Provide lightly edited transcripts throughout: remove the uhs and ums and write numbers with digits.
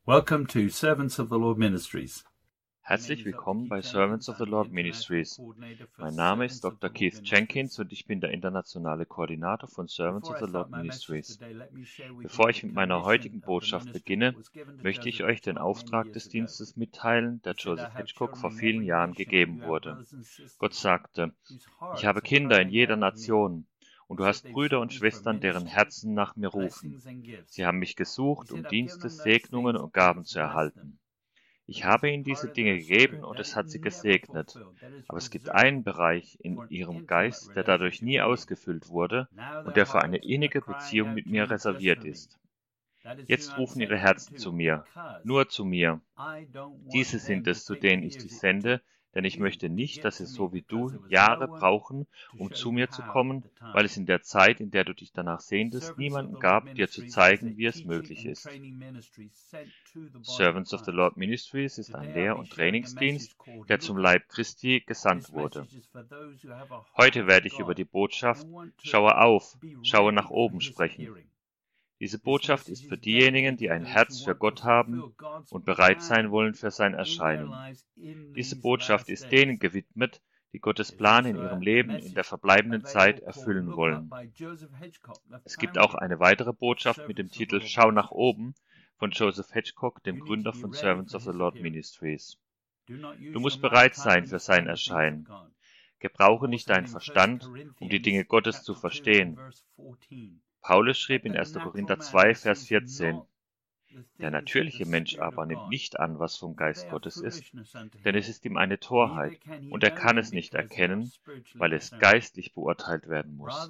Welcome to Servants of the Lord Ministries. Herzlich willkommen bei Servants of the Lord Ministries. Mein Name ist Dr. Keith Jenkins und ich bin der internationale Koordinator von Servants of the Lord Ministries. Bevor ich mit meiner heutigen Botschaft beginne, möchte ich euch den Auftrag des Dienstes mitteilen, der Joseph Hitchcock vor vielen Jahren gegeben wurde. Gott sagte: Ich habe Kinder in jeder Nation, und du hast Brüder und Schwestern, deren Herzen nach mir rufen. Sie haben mich gesucht, um Dienste, Segnungen und Gaben zu erhalten. Ich habe ihnen diese Dinge gegeben und es hat sie gesegnet. Aber es gibt einen Bereich in ihrem Geist, der dadurch nie ausgefüllt wurde und der für eine innige Beziehung mit mir reserviert ist. Jetzt rufen ihre Herzen zu mir, nur zu mir. Diese sind es, zu denen ich dich sende, denn ich möchte nicht, dass sie so wie du Jahre brauchen, um zu mir zu kommen, weil es in der Zeit, in der du dich danach sehntest, niemanden gab, dir zu zeigen, wie es möglich ist. Servants of the Lord Ministries ist ein Lehr- und Trainingsdienst, der zum Leib Christi gesandt wurde. Heute werde ich über die Botschaft "Schaue auf, schaue nach oben" sprechen. Diese Botschaft ist für diejenigen, die ein Herz für Gott haben und bereit sein wollen für sein Erscheinen. Diese Botschaft ist denen gewidmet, die Gottes Plan in ihrem Leben in der verbleibenden Zeit erfüllen wollen. Es gibt auch eine weitere Botschaft mit dem Titel "Schau nach oben" von Joseph Hitchcock, dem Gründer von Servants of the Lord Ministries. Du musst bereit sein für sein Erscheinen. Gebrauche nicht deinen Verstand, um die Dinge Gottes zu verstehen. Paulus schrieb in 1. Korinther 2, Vers 14, der natürliche Mensch aber nimmt nicht an, was vom Geist Gottes ist, denn es ist ihm eine Torheit, und er kann es nicht erkennen, weil es geistlich beurteilt werden muss.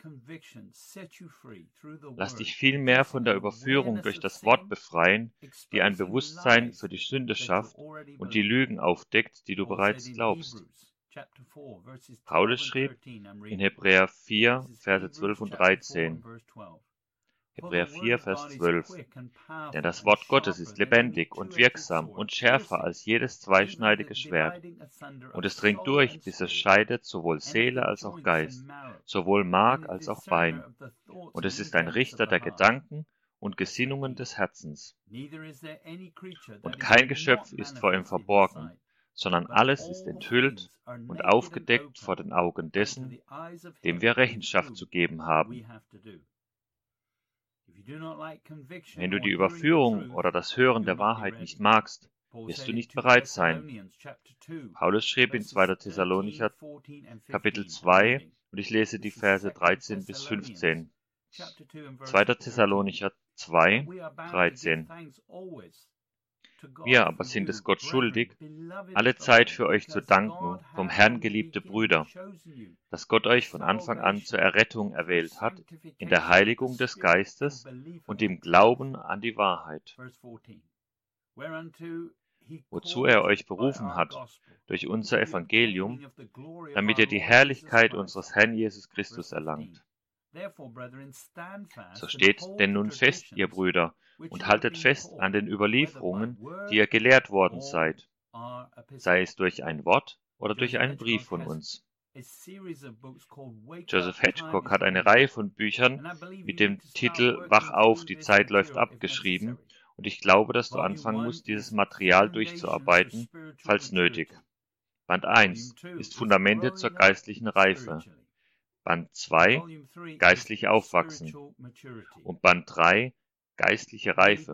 Lass dich vielmehr von der Überführung durch das Wort befreien, die ein Bewusstsein für die Sünde schafft und die Lügen aufdeckt, die du bereits glaubst. Paulus schrieb in Hebräer 4, Verse 12 und 13, Hebräer 4, Vers 12, denn das Wort Gottes ist lebendig und wirksam und schärfer als jedes zweischneidige Schwert, und es dringt durch, bis es scheidet sowohl Seele als auch Geist, sowohl Mark als auch Bein, und es ist ein Richter der Gedanken und Gesinnungen des Herzens. Und kein Geschöpf ist vor ihm verborgen, sondern alles ist enthüllt und aufgedeckt vor den Augen dessen, dem wir Rechenschaft zu geben haben. Wenn du die Überführung oder das Hören der Wahrheit nicht magst, wirst du nicht bereit sein. Paulus schrieb in 2. Thessalonicher Kapitel 2, und ich lese die Verse 13 bis 15. 2. Thessalonicher 2, 13. Wir aber sind es Gott schuldig, alle Zeit für euch zu danken, vom Herrn geliebte Brüder, dass Gott euch von Anfang an zur Errettung erwählt hat, in der Heiligung des Geistes und im Glauben an die Wahrheit, wozu er euch berufen hat, durch unser Evangelium, damit ihr die Herrlichkeit unseres Herrn Jesus Christus erlangt. So steht denn nun fest, ihr Brüder, und haltet fest an den Überlieferungen, die ihr gelehrt worden seid, sei es durch ein Wort oder durch einen Brief von uns. Joseph Hitchcock hat eine Reihe von Büchern mit dem Titel "Wach auf, die Zeit läuft ab" geschrieben, und ich glaube, dass du anfangen musst, dieses Material durchzuarbeiten, falls nötig. Band 1 ist Fundamente zur geistlichen Reife. Band 2 geistliche Aufwachsen und Band 3 geistliche Reife.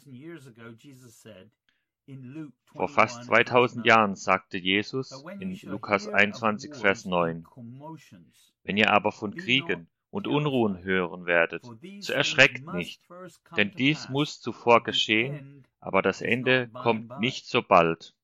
Vor fast 2000 Jahren sagte Jesus in Lukas 21, Vers 9, wenn ihr aber von Kriegen und Unruhen hören werdet, so erschreckt nicht, denn dies muss zuvor geschehen, aber das Ende kommt nicht so bald.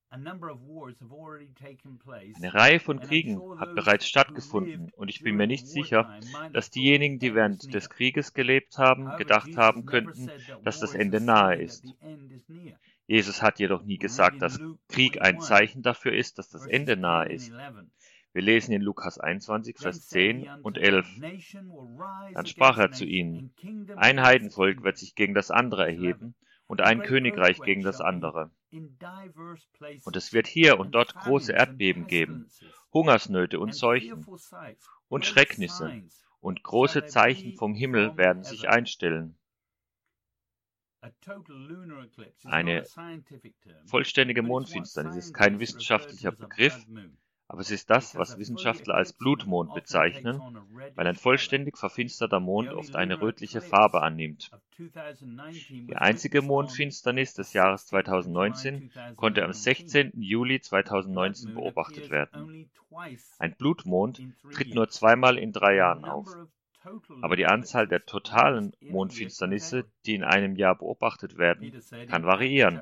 Eine Reihe von Kriegen hat bereits stattgefunden, und ich bin mir nicht sicher, dass diejenigen, die während des Krieges gelebt haben, gedacht haben könnten, dass das Ende nahe ist. Jesus hat jedoch nie gesagt, dass Krieg ein Zeichen dafür ist, dass das Ende nahe ist. Wir lesen in Lukas 21, Vers 10 und 11. Dann sprach er zu ihnen: Ein Heidenvolk wird sich gegen das andere erheben und ein Königreich gegen das andere. Und es wird hier und dort große Erdbeben geben, Hungersnöte und Seuchen und Schrecknisse, und große Zeichen vom Himmel werden sich einstellen. Eine vollständige Mondfinsternis ist kein wissenschaftlicher Begriff, aber es ist das, was Wissenschaftler als Blutmond bezeichnen, weil ein vollständig verfinsterter Mond oft eine rötliche Farbe annimmt. Die einzige Mondfinsternis des Jahres 2019 konnte am 16. Juli 2019 beobachtet werden. Ein Blutmond tritt nur zweimal in 3 Jahren auf. Aber die Anzahl der totalen Mondfinsternisse, die in einem Jahr beobachtet werden, kann variieren.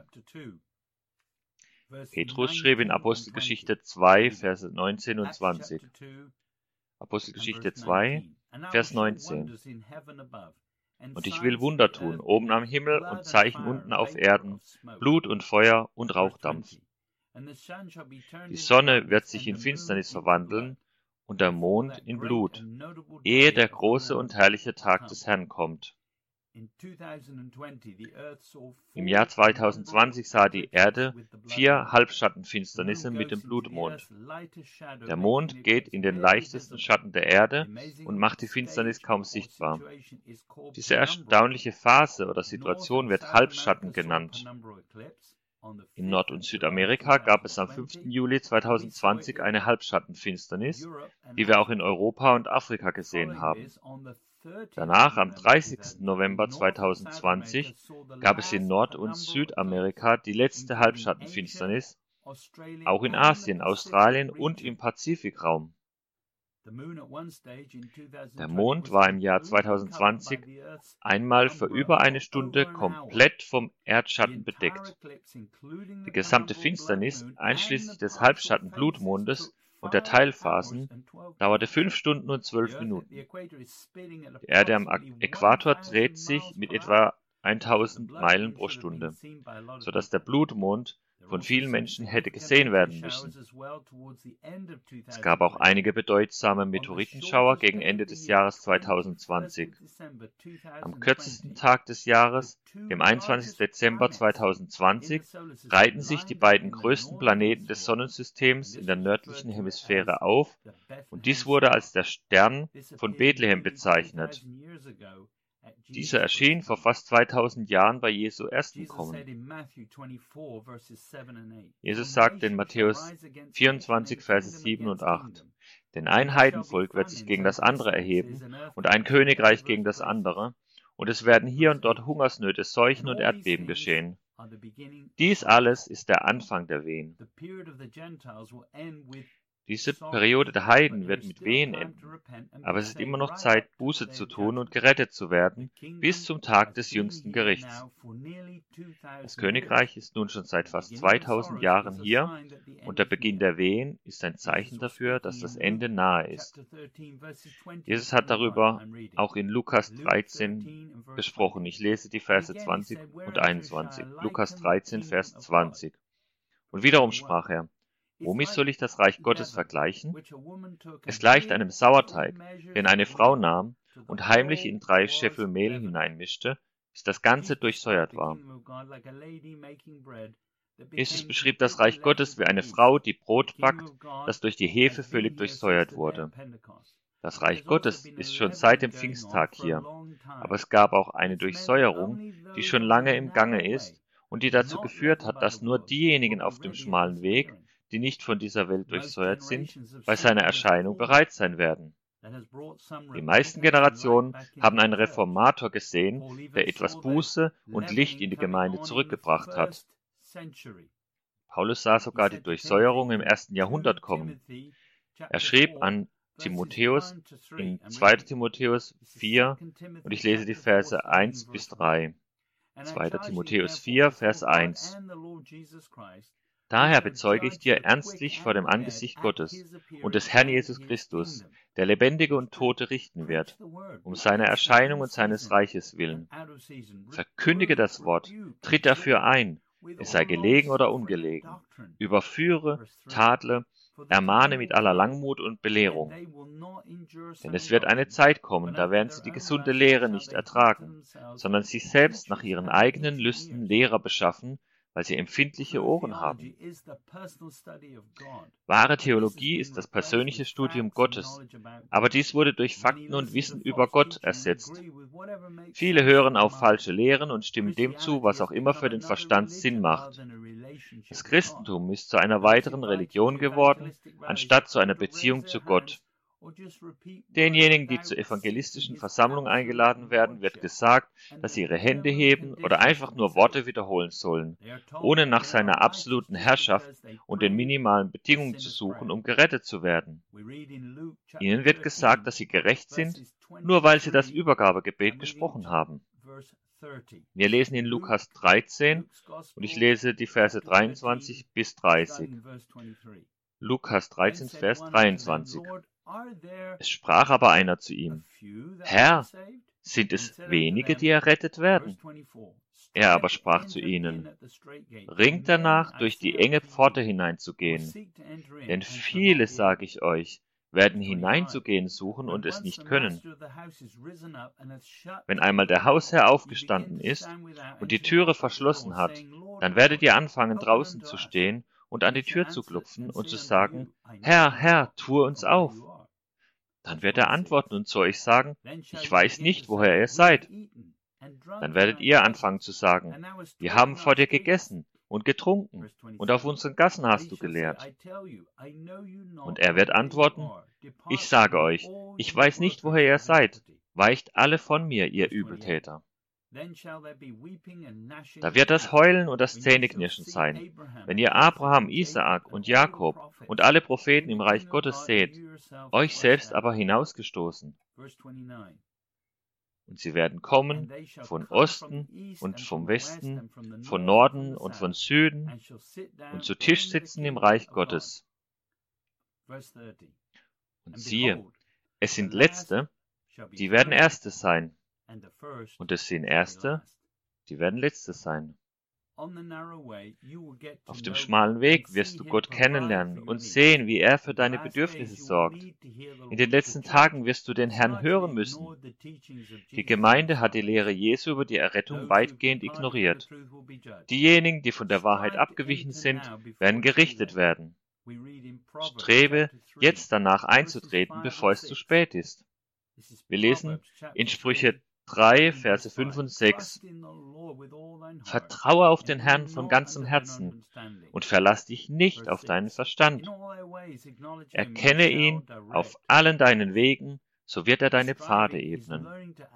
Petrus schrieb in Apostelgeschichte 2, Verse 19 und 20. Apostelgeschichte 2, Vers 19. Und ich will Wunder tun, oben am Himmel und Zeichen unten auf Erden, Blut und Feuer und Rauchdampf. Die Sonne wird sich in Finsternis verwandeln und der Mond in Blut, ehe der große und herrliche Tag des Herrn kommt. Im Jahr 2020 sah die Erde 4 Halbschattenfinsternisse mit dem Blutmond. Der Mond geht in den leichtesten Schatten der Erde und macht die Finsternis kaum sichtbar. Diese erstaunliche Phase oder Situation wird Halbschatten genannt. In Nord- und Südamerika gab es am 5. Juli 2020 eine Halbschattenfinsternis, die wir auch in Europa und Afrika gesehen haben. Danach, am 30. November 2020, gab es in Nord- und Südamerika die letzte Halbschattenfinsternis, auch in Asien, Australien und im Pazifikraum. Der Mond war im Jahr 2020 einmal für über eine Stunde komplett vom Erdschatten bedeckt. Die gesamte Finsternis, einschließlich des Halbschatten-Blutmondes und der Teilphasen, dauerte 5 Stunden und 12 Minuten. Die Erde am Äquator dreht sich mit etwa 1000 Meilen pro Stunde, sodass der Blutmond von vielen Menschen hätte gesehen werden müssen. Es gab auch einige bedeutsame Meteoritenschauer gegen Ende des Jahres 2020. Am kürzesten Tag des Jahres, dem 21. Dezember 2020, reihten sich die beiden größten Planeten des Sonnensystems in der nördlichen Hemisphäre auf, und dies wurde als der Stern von Bethlehem bezeichnet. Dieser erschien vor fast 2000 Jahren bei Jesu ersten Kommen. Jesus sagte in Matthäus 24, Verse 7 und 8, denn ein Heidenvolk wird sich gegen das andere erheben und ein Königreich gegen das andere, und es werden hier und dort Hungersnöte, Seuchen und Erdbeben geschehen. Dies alles ist der Anfang der Wehen. Diese Periode der Heiden wird mit Wehen enden, aber es ist immer noch Zeit, Buße zu tun und gerettet zu werden, bis zum Tag des jüngsten Gerichts. Das Königreich ist nun schon seit fast 2000 Jahren hier, und der Beginn der Wehen ist ein Zeichen dafür, dass das Ende nahe ist. Jesus hat darüber auch in Lukas 13 gesprochen. Ich lese die Verse 20 und 21. Lukas 13, Vers 20. Und wiederum sprach er: Womit soll ich das Reich Gottes vergleichen? Es gleicht einem Sauerteig, den eine Frau nahm und heimlich in 3 Scheffel Mehl hineinmischte, bis das Ganze durchsäuert war. Jesus beschrieb das Reich Gottes wie eine Frau, die Brot backt, das durch die Hefe völlig durchsäuert wurde. Das Reich Gottes ist schon seit dem Pfingsttag hier, aber es gab auch eine Durchsäuerung, die schon lange im Gange ist und die dazu geführt hat, dass nur diejenigen auf dem schmalen Weg, die nicht von dieser Welt durchsäuert sind, bei seiner Erscheinung bereit sein werden. Die meisten Generationen haben einen Reformator gesehen, der etwas Buße und Licht in die Gemeinde zurückgebracht hat. Paulus sah sogar die Durchsäuerung im 1. Jahrhundert kommen. Er schrieb an Timotheus in 2. Timotheus 4, und ich lese die Verse 1 bis 3. 2. Timotheus 4, Vers 1. Daher bezeuge ich dir ernstlich vor dem Angesicht Gottes und des Herrn Jesus Christus, der Lebendige und Tote richten wird, um seiner Erscheinung und seines Reiches willen. Verkündige das Wort, tritt dafür ein, es sei gelegen oder ungelegen, überführe, tadle, ermahne mit aller Langmut und Belehrung. Denn es wird eine Zeit kommen, da werden sie die gesunde Lehre nicht ertragen, sondern sich selbst nach ihren eigenen Lüsten Lehrer beschaffen, weil sie empfindliche Ohren haben. Wahre Theologie ist das persönliche Studium Gottes, aber dies wurde durch Fakten und Wissen über Gott ersetzt. Viele hören auf falsche Lehren und stimmen dem zu, was auch immer für den Verstand Sinn macht. Das Christentum ist zu einer weiteren Religion geworden, anstatt zu einer Beziehung zu Gott. Denjenigen, die zur evangelistischen Versammlung eingeladen werden, wird gesagt, dass sie ihre Hände heben oder einfach nur Worte wiederholen sollen, ohne nach seiner absoluten Herrschaft und den minimalen Bedingungen zu suchen, um gerettet zu werden. Ihnen wird gesagt, dass sie gerecht sind, nur weil sie das Übergabegebet gesprochen haben. Wir lesen in Lukas 13 und ich lese die Verse 23 bis 30. Lukas 13, Vers 23. Es sprach aber einer zu ihm: Herr, sind es wenige, die errettet werden? Er aber sprach zu ihnen: Ringt danach, durch die enge Pforte hineinzugehen. Denn viele, sage ich euch, werden hineinzugehen suchen und es nicht können. Wenn einmal der Hausherr aufgestanden ist und die Türe verschlossen hat, dann werdet ihr anfangen, draußen zu stehen und an die Tür zu klopfen und zu sagen: Herr, Herr, tue uns auf. Dann wird er antworten und zu euch sagen: Ich weiß nicht, woher ihr seid. Dann werdet ihr anfangen zu sagen: Wir haben vor dir gegessen und getrunken und auf unseren Gassen hast du gelehrt. Und er wird antworten: Ich sage euch, ich weiß nicht, woher ihr seid. Weicht alle von mir, ihr Übeltäter. Da wird das Heulen und das Zähneknirschen sein, wenn ihr Abraham, Isaak und Jakob und alle Propheten im Reich Gottes seht, euch selbst aber hinausgestoßen. Und sie werden kommen von Osten und vom Westen, von Norden und von Süden und zu Tisch sitzen im Reich Gottes. Und siehe, es sind Letzte, die werden Erste sein. Und es sind Erste, die werden Letzte sein. Auf dem schmalen Weg wirst du Gott kennenlernen und sehen, wie er für deine Bedürfnisse sorgt. In den letzten Tagen wirst du den Herrn hören müssen. Die Gemeinde hat die Lehre Jesu über die Errettung weitgehend ignoriert. Diejenigen, die von der Wahrheit abgewichen sind, werden gerichtet werden. Strebe jetzt danach einzutreten, bevor es zu spät ist. Wir lesen in Sprüche 3, Verse 5 und 6. Vertraue auf den Herrn von ganzem Herzen und verlass dich nicht auf deinen Verstand. Erkenne ihn auf allen deinen Wegen, so wird er deine Pfade ebnen.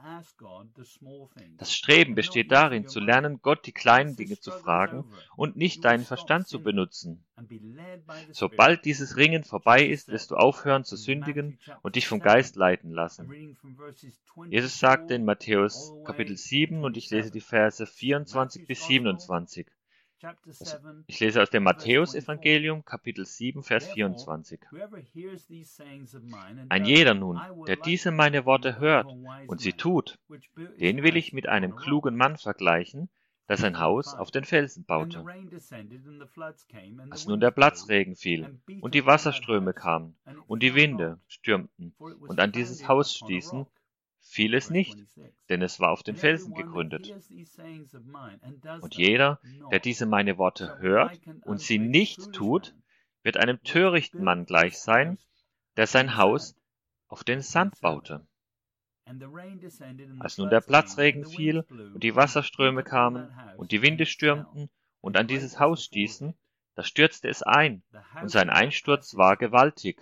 Das Streben besteht darin, zu lernen, Gott die kleinen Dinge zu fragen und nicht deinen Verstand zu benutzen. Sobald dieses Ringen vorbei ist, wirst du aufhören zu sündigen und dich vom Geist leiten lassen. Jesus sagte in Matthäus Kapitel 7, und ich lese die Verse 24 bis 27. Ich lese aus dem Matthäus-Evangelium, Kapitel 7, Vers 24. Ein jeder nun, der diese meine Worte hört und sie tut, den will ich mit einem klugen Mann vergleichen, der sein Haus auf den Felsen baute. Als nun der Platzregen fiel und die Wasserströme kamen und die Winde stürmten und an dieses Haus stießen, fiel es nicht, denn es war auf den Felsen gegründet. Und jeder, der diese meine Worte hört und sie nicht tut, wird einem törichten Mann gleich sein, der sein Haus auf den Sand baute. Als nun der Platzregen fiel und die Wasserströme kamen und die Winde stürmten und an dieses Haus stießen, da stürzte es ein, und sein Einsturz war gewaltig.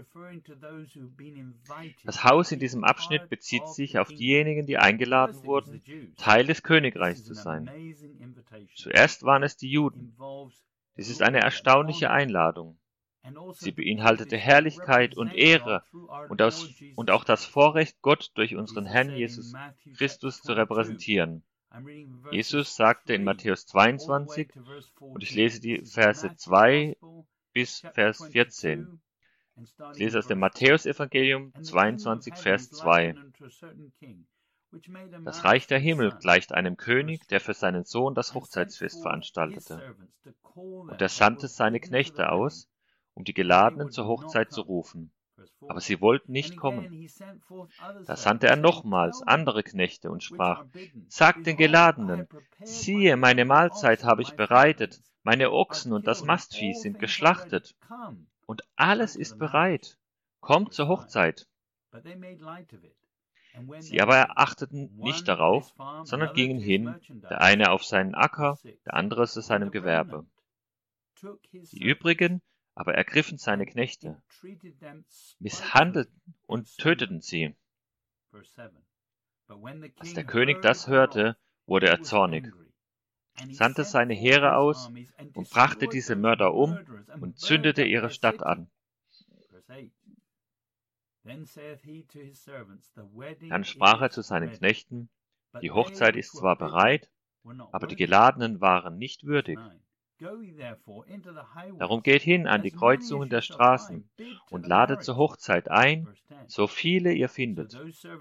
Das Haus in diesem Abschnitt bezieht sich auf diejenigen, die eingeladen wurden, Teil des Königreichs zu sein. Zuerst waren es die Juden. Dies ist eine erstaunliche Einladung. Sie beinhaltete Herrlichkeit und Ehre und auch das Vorrecht, Gott durch unseren Herrn Jesus Christus zu repräsentieren. Jesus sagte in Matthäus 22, und ich lese die Verse 2 bis Vers 14. Ich lese aus dem Matthäus-Evangelium 22, Vers 2. Das Reich der Himmel gleicht einem König, der für seinen Sohn das Hochzeitsfest veranstaltete. Und er sandte seine Knechte aus, um die Geladenen zur Hochzeit zu rufen. aber sie wollten nicht kommen. Da sandte er nochmals andere Knechte und sprach: Sagt den Geladenen, siehe, meine Mahlzeit habe ich bereitet, meine Ochsen und das Mastvieh sind geschlachtet, und alles ist bereit. Kommt zur Hochzeit. Sie aber achteten nicht darauf, sondern gingen hin, der eine auf seinen Acker, der andere zu seinem Gewerbe. Die übrigen aber ergriffen seine Knechte, misshandelten und töteten sie. Als der König das hörte, wurde er zornig, sandte seine Heere aus und brachte diese Mörder um und zündete ihre Stadt an. Dann sprach er zu seinen Knechten: Die Hochzeit ist zwar bereit, aber die Geladenen waren nicht würdig. Darum geht hin an die Kreuzungen der Straßen und ladet zur Hochzeit ein, so viele ihr findet.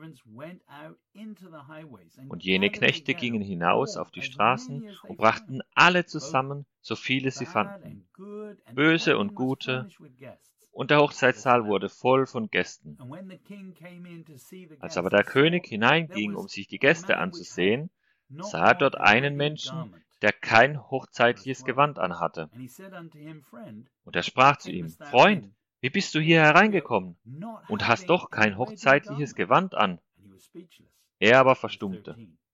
Und jene Knechte gingen hinaus auf die Straßen und brachten alle zusammen, so viele sie fanden, Böse und Gute, und der Hochzeitssaal wurde voll von Gästen. Als aber der König hineinging, um sich die Gäste anzusehen, sah er dort einen Menschen, der kein hochzeitliches Gewand anhatte. Und er sprach zu ihm: Freund, wie bist du hier hereingekommen und hast doch kein hochzeitliches Gewand an? Er aber verstummte.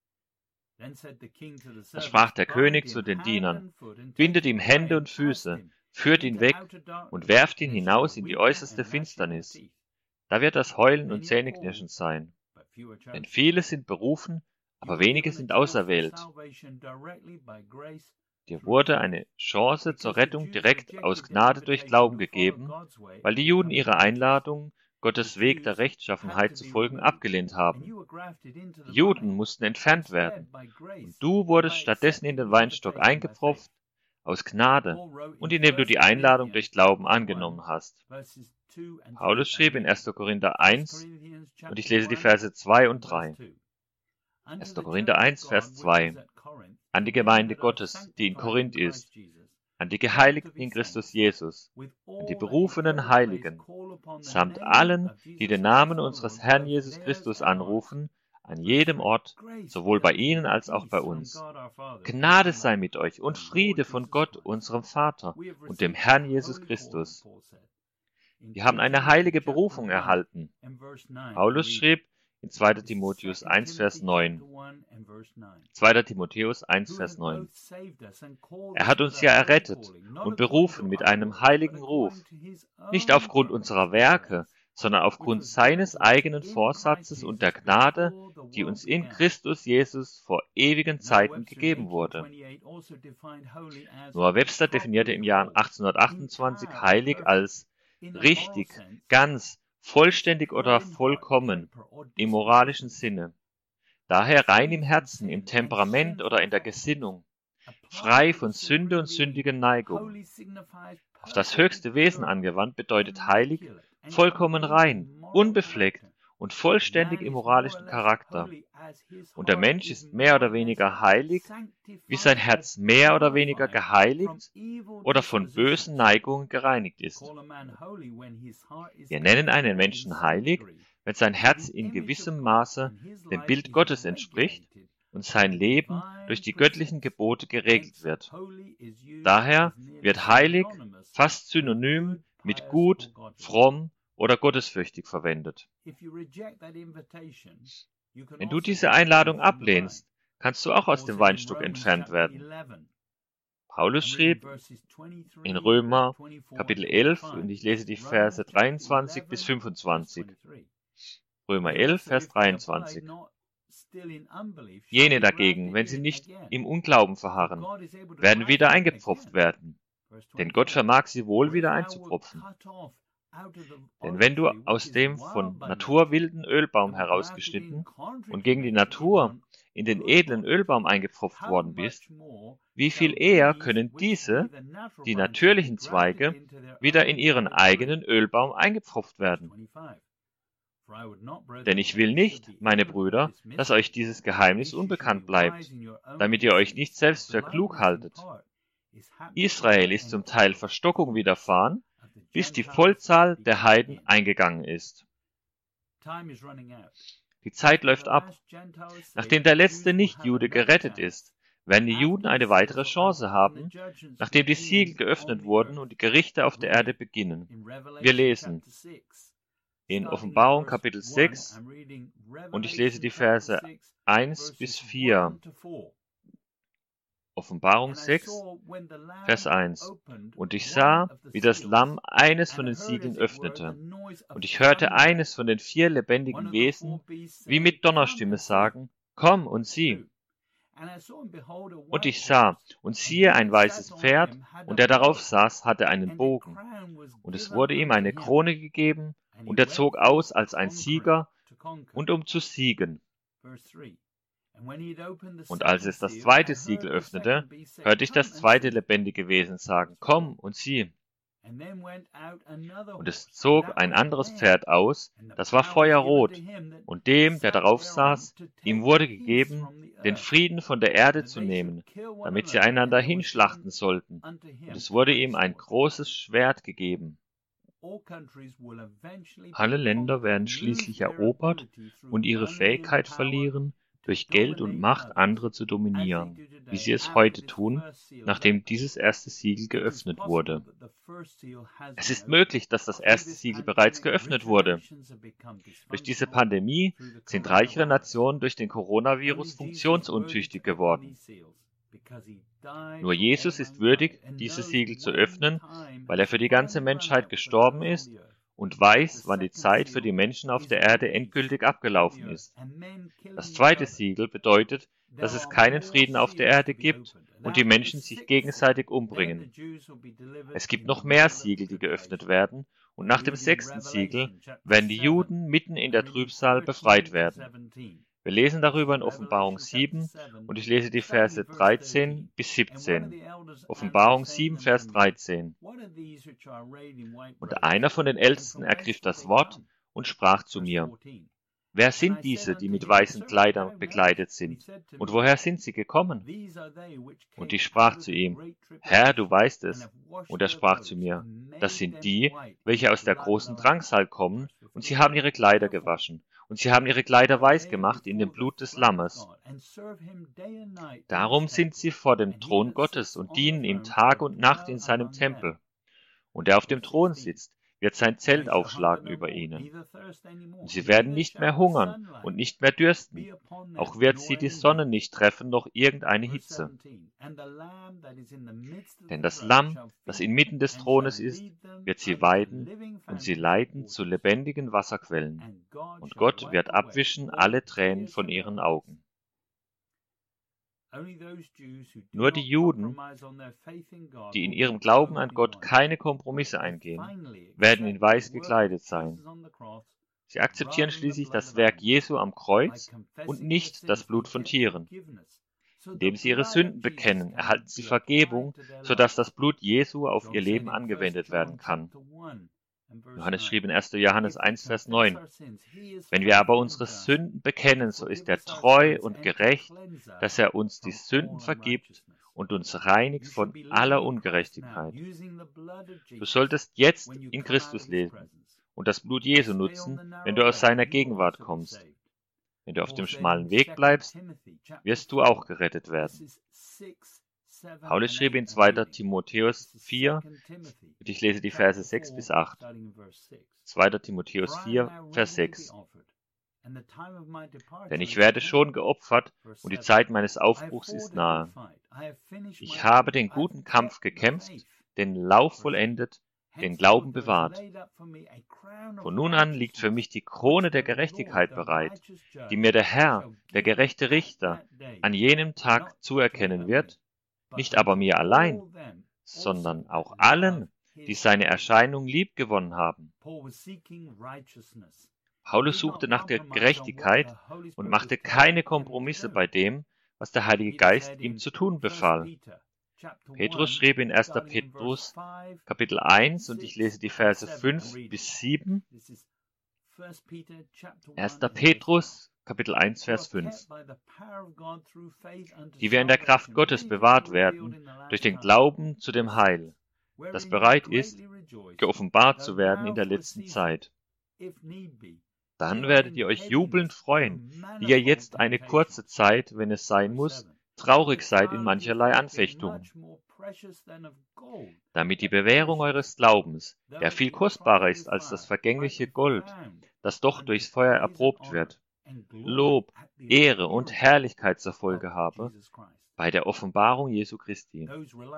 Da sprach der König zu den Dienern: Bindet ihm Hände und Füße, führt ihn weg und werft ihn hinaus in die äußerste Finsternis. Da wird das Heulen und Zähneknirschen sein. Denn viele sind berufen, aber wenige sind auserwählt. Dir wurde eine Chance zur Rettung direkt aus Gnade durch Glauben gegeben, weil die Juden ihre Einladung, Gottes Weg der Rechtschaffenheit zu folgen, abgelehnt haben. Die Juden mussten entfernt werden, und du wurdest stattdessen in den Weinstock eingepfropft, aus Gnade, und indem du die Einladung durch Glauben angenommen hast. Paulus schrieb in 1. Korinther 1, und ich lese die Verse 2 und 3. 1. Korinther 1, Vers 2. An die Gemeinde Gottes, die in Korinth ist, an die Geheiligten in Christus Jesus, an die berufenen Heiligen, samt allen, die den Namen unseres Herrn Jesus Christus anrufen, an jedem Ort, sowohl bei ihnen als auch bei uns. Gnade sei mit euch und Friede von Gott, unserem Vater und dem Herrn Jesus Christus. Wir haben eine heilige Berufung erhalten. Paulus schrieb in 2. Timotheus 1, Vers 9. 2. Timotheus 1, Vers 9. Er hat uns ja errettet und berufen mit einem heiligen Ruf, nicht aufgrund unserer Werke, sondern aufgrund seines eigenen Vorsatzes und der Gnade, die uns in Christus Jesus vor ewigen Zeiten gegeben wurde. Noah Webster definierte im Jahr 1828 heilig als richtig, ganz, vollständig oder vollkommen im moralischen Sinne. Daher rein im Herzen, im Temperament oder in der Gesinnung, frei von Sünde und sündigen Neigungen. Auf das höchste Wesen angewandt bedeutet heilig, vollkommen rein, unbefleckt und vollständig im moralischen Charakter. Und der Mensch ist mehr oder weniger heilig, wie sein Herz mehr oder weniger geheiligt oder von bösen Neigungen gereinigt ist. Wir nennen einen Menschen heilig, wenn sein Herz in gewissem Maße dem Bild Gottes entspricht und sein Leben durch die göttlichen Gebote geregelt wird. Daher wird heilig fast synonym mit gut, fromm oder gottesfürchtig verwendet. Wenn du diese Einladung ablehnst, kannst du auch aus dem Weinstock entfernt werden. Paulus schrieb in Römer Kapitel 11, und ich lese die Verse 23 bis 25. Römer 11, Vers 23. Jene dagegen, wenn sie nicht im Unglauben verharren, werden wieder eingepfropft werden, denn Gott vermag sie wohl wieder einzupfropfen. Denn wenn du aus dem von Natur wilden Ölbaum herausgeschnitten und gegen die Natur in den edlen Ölbaum eingepfropft worden bist, wie viel eher können diese, die natürlichen Zweige, wieder in ihren eigenen Ölbaum eingepfropft werden. Denn ich will nicht, meine Brüder, dass euch dieses Geheimnis unbekannt bleibt, damit ihr euch nicht selbst für klug haltet. Israel ist zum Teil Verstockung widerfahren, bis die Vollzahl der Heiden eingegangen ist. Die Zeit läuft ab. Nachdem der letzte Nicht-Jude gerettet ist, werden die Juden eine weitere Chance haben, nachdem die Siegel geöffnet wurden und die Gerichte auf der Erde beginnen. Wir lesen in Offenbarung Kapitel 6 und ich lese die Verse 1 bis 4. Offenbarung 6, Vers 1. Und ich sah, wie das Lamm eines von den Siegeln öffnete. Und ich hörte eines von den 4 lebendigen Wesen, wie mit Donnerstimme sagen, komm und sieh. Und ich sah, und siehe ein weißes Pferd, und der darauf saß, hatte einen Bogen. Und es wurde ihm eine Krone gegeben, und er zog aus als ein Sieger, und um zu siegen. Und als es das zweite Siegel öffnete, hörte ich das zweite lebendige Wesen sagen, komm und sieh. Und es zog ein anderes Pferd aus, das war feuerrot, und dem, der darauf saß, ihm wurde gegeben, den Frieden von der Erde zu nehmen, damit sie einander hinschlachten sollten. Und es wurde ihm ein großes Schwert gegeben. Alle Länder werden schließlich erobert und ihre Fähigkeit verlieren, durch Geld und Macht andere zu dominieren, wie sie es heute tun, nachdem dieses erste Siegel geöffnet wurde. Es ist möglich, dass das erste Siegel bereits geöffnet wurde. Durch diese Pandemie sind reichere Nationen durch den Coronavirus funktionsuntüchtig geworden. Nur Jesus ist würdig, diese Siegel zu öffnen, weil er für die ganze Menschheit gestorben ist und weiß, wann die Zeit für die Menschen auf der Erde endgültig abgelaufen ist. Das zweite Siegel bedeutet, dass es keinen Frieden auf der Erde gibt und die Menschen sich gegenseitig umbringen. Es gibt noch mehr Siegel, die geöffnet werden, und nach dem 6. Siegel werden die Juden mitten in der Trübsal befreit werden. Wir lesen darüber in Offenbarung 7 und ich lese die Verse 13 bis 17. Offenbarung 7, Vers 13. Und einer von den Ältesten ergriff das Wort und sprach zu mir, wer sind diese, die mit weißen Kleidern bekleidet sind? Und woher sind sie gekommen? Und ich sprach zu ihm, Herr, du weißt es. Und er sprach zu mir, das sind die, welche aus der großen Drangsal kommen, und sie haben ihre Kleider gewaschen. Und sie haben ihre Kleider weiß gemacht in dem Blut des Lammes. Darum sind sie vor dem Thron Gottes und dienen ihm Tag und Nacht in seinem Tempel. Und der auf dem Thron sitzt, wird sein Zelt aufschlagen über ihnen. Und sie werden nicht mehr hungern und nicht mehr dürsten, auch wird sie die Sonne nicht treffen, noch irgendeine Hitze. Denn das Lamm, das inmitten des Thrones ist, wird sie weiden und sie leiten zu lebendigen Wasserquellen. Und Gott wird abwischen alle Tränen von ihren Augen. Nur die Juden, die in ihrem Glauben an Gott keine Kompromisse eingehen, werden in weiß gekleidet sein. Sie akzeptieren schließlich das Werk Jesu am Kreuz und nicht das Blut von Tieren. Indem sie ihre Sünden bekennen, erhalten sie Vergebung, sodass das Blut Jesu auf ihr Leben angewendet werden kann. Johannes schrieb in 1. Johannes 1, Vers 9, wenn wir aber unsere Sünden bekennen, so ist er treu und gerecht, dass er uns die Sünden vergibt und uns reinigt von aller Ungerechtigkeit. Du solltest jetzt in Christus leben und das Blut Jesu nutzen, wenn du aus seiner Gegenwart kommst. Wenn du auf dem schmalen Weg bleibst, wirst du auch gerettet werden. Paulus schrieb in 2. Timotheus 4, und ich lese die Verse 6 bis 8. 2. Timotheus 4, Vers 6. Denn ich werde schon geopfert, und die Zeit meines Aufbruchs ist nahe. Ich habe den guten Kampf gekämpft, den Lauf vollendet, den Glauben bewahrt. Von nun an liegt für mich die Krone der Gerechtigkeit bereit, die mir der Herr, der gerechte Richter, an jenem Tag zuerkennen wird, nicht aber mir allein, sondern auch allen, die seine Erscheinung liebgewonnen haben. Paulus suchte nach der Gerechtigkeit und machte keine Kompromisse bei dem, was der Heilige Geist ihm zu tun befahl. Petrus schrieb in 1. Petrus Kapitel 1 und ich lese die Verse 5 bis 7. 1. Petrus Kapitel 1, Vers 5. Die wir in der Kraft Gottes bewahrt werden, durch den Glauben zu dem Heil, das bereit ist, geoffenbart zu werden in der letzten Zeit. Dann werdet ihr euch jubelnd freuen, die ihr jetzt eine kurze Zeit, wenn es sein muss, traurig seid in mancherlei Anfechtungen, damit die Bewährung eures Glaubens, der viel kostbarer ist als das vergängliche Gold, das doch durchs Feuer erprobt wird, Lob, Ehre und Herrlichkeit zur Folge habe, bei der Offenbarung Jesu Christi.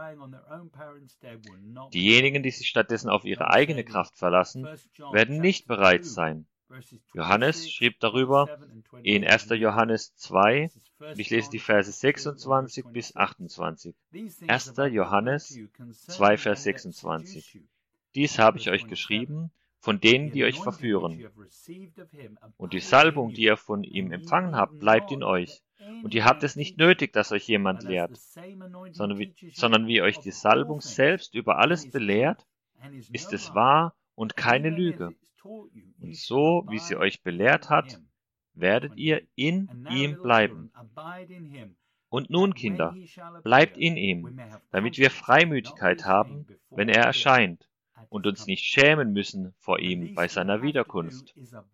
Diejenigen, die sich stattdessen auf ihre eigene Kraft verlassen, werden nicht bereit sein. Johannes schrieb darüber in 1. Johannes 2, und ich lese die Verse 26 bis 28. 1. Johannes 2, Vers 26. Dies habe ich euch geschrieben, von denen, die euch verführen. Und die Salbung, die ihr von ihm empfangen habt, bleibt in euch. Und ihr habt es nicht nötig, dass euch jemand lehrt, sondern wie euch die Salbung selbst über alles belehrt, ist es wahr und keine Lüge. Und so, wie sie euch belehrt hat, werdet ihr in ihm bleiben. Und nun, Kinder, bleibt in ihm, damit wir Freimütigkeit haben, wenn er erscheint, und uns nicht schämen müssen vor ihm bei seiner Wiederkunft.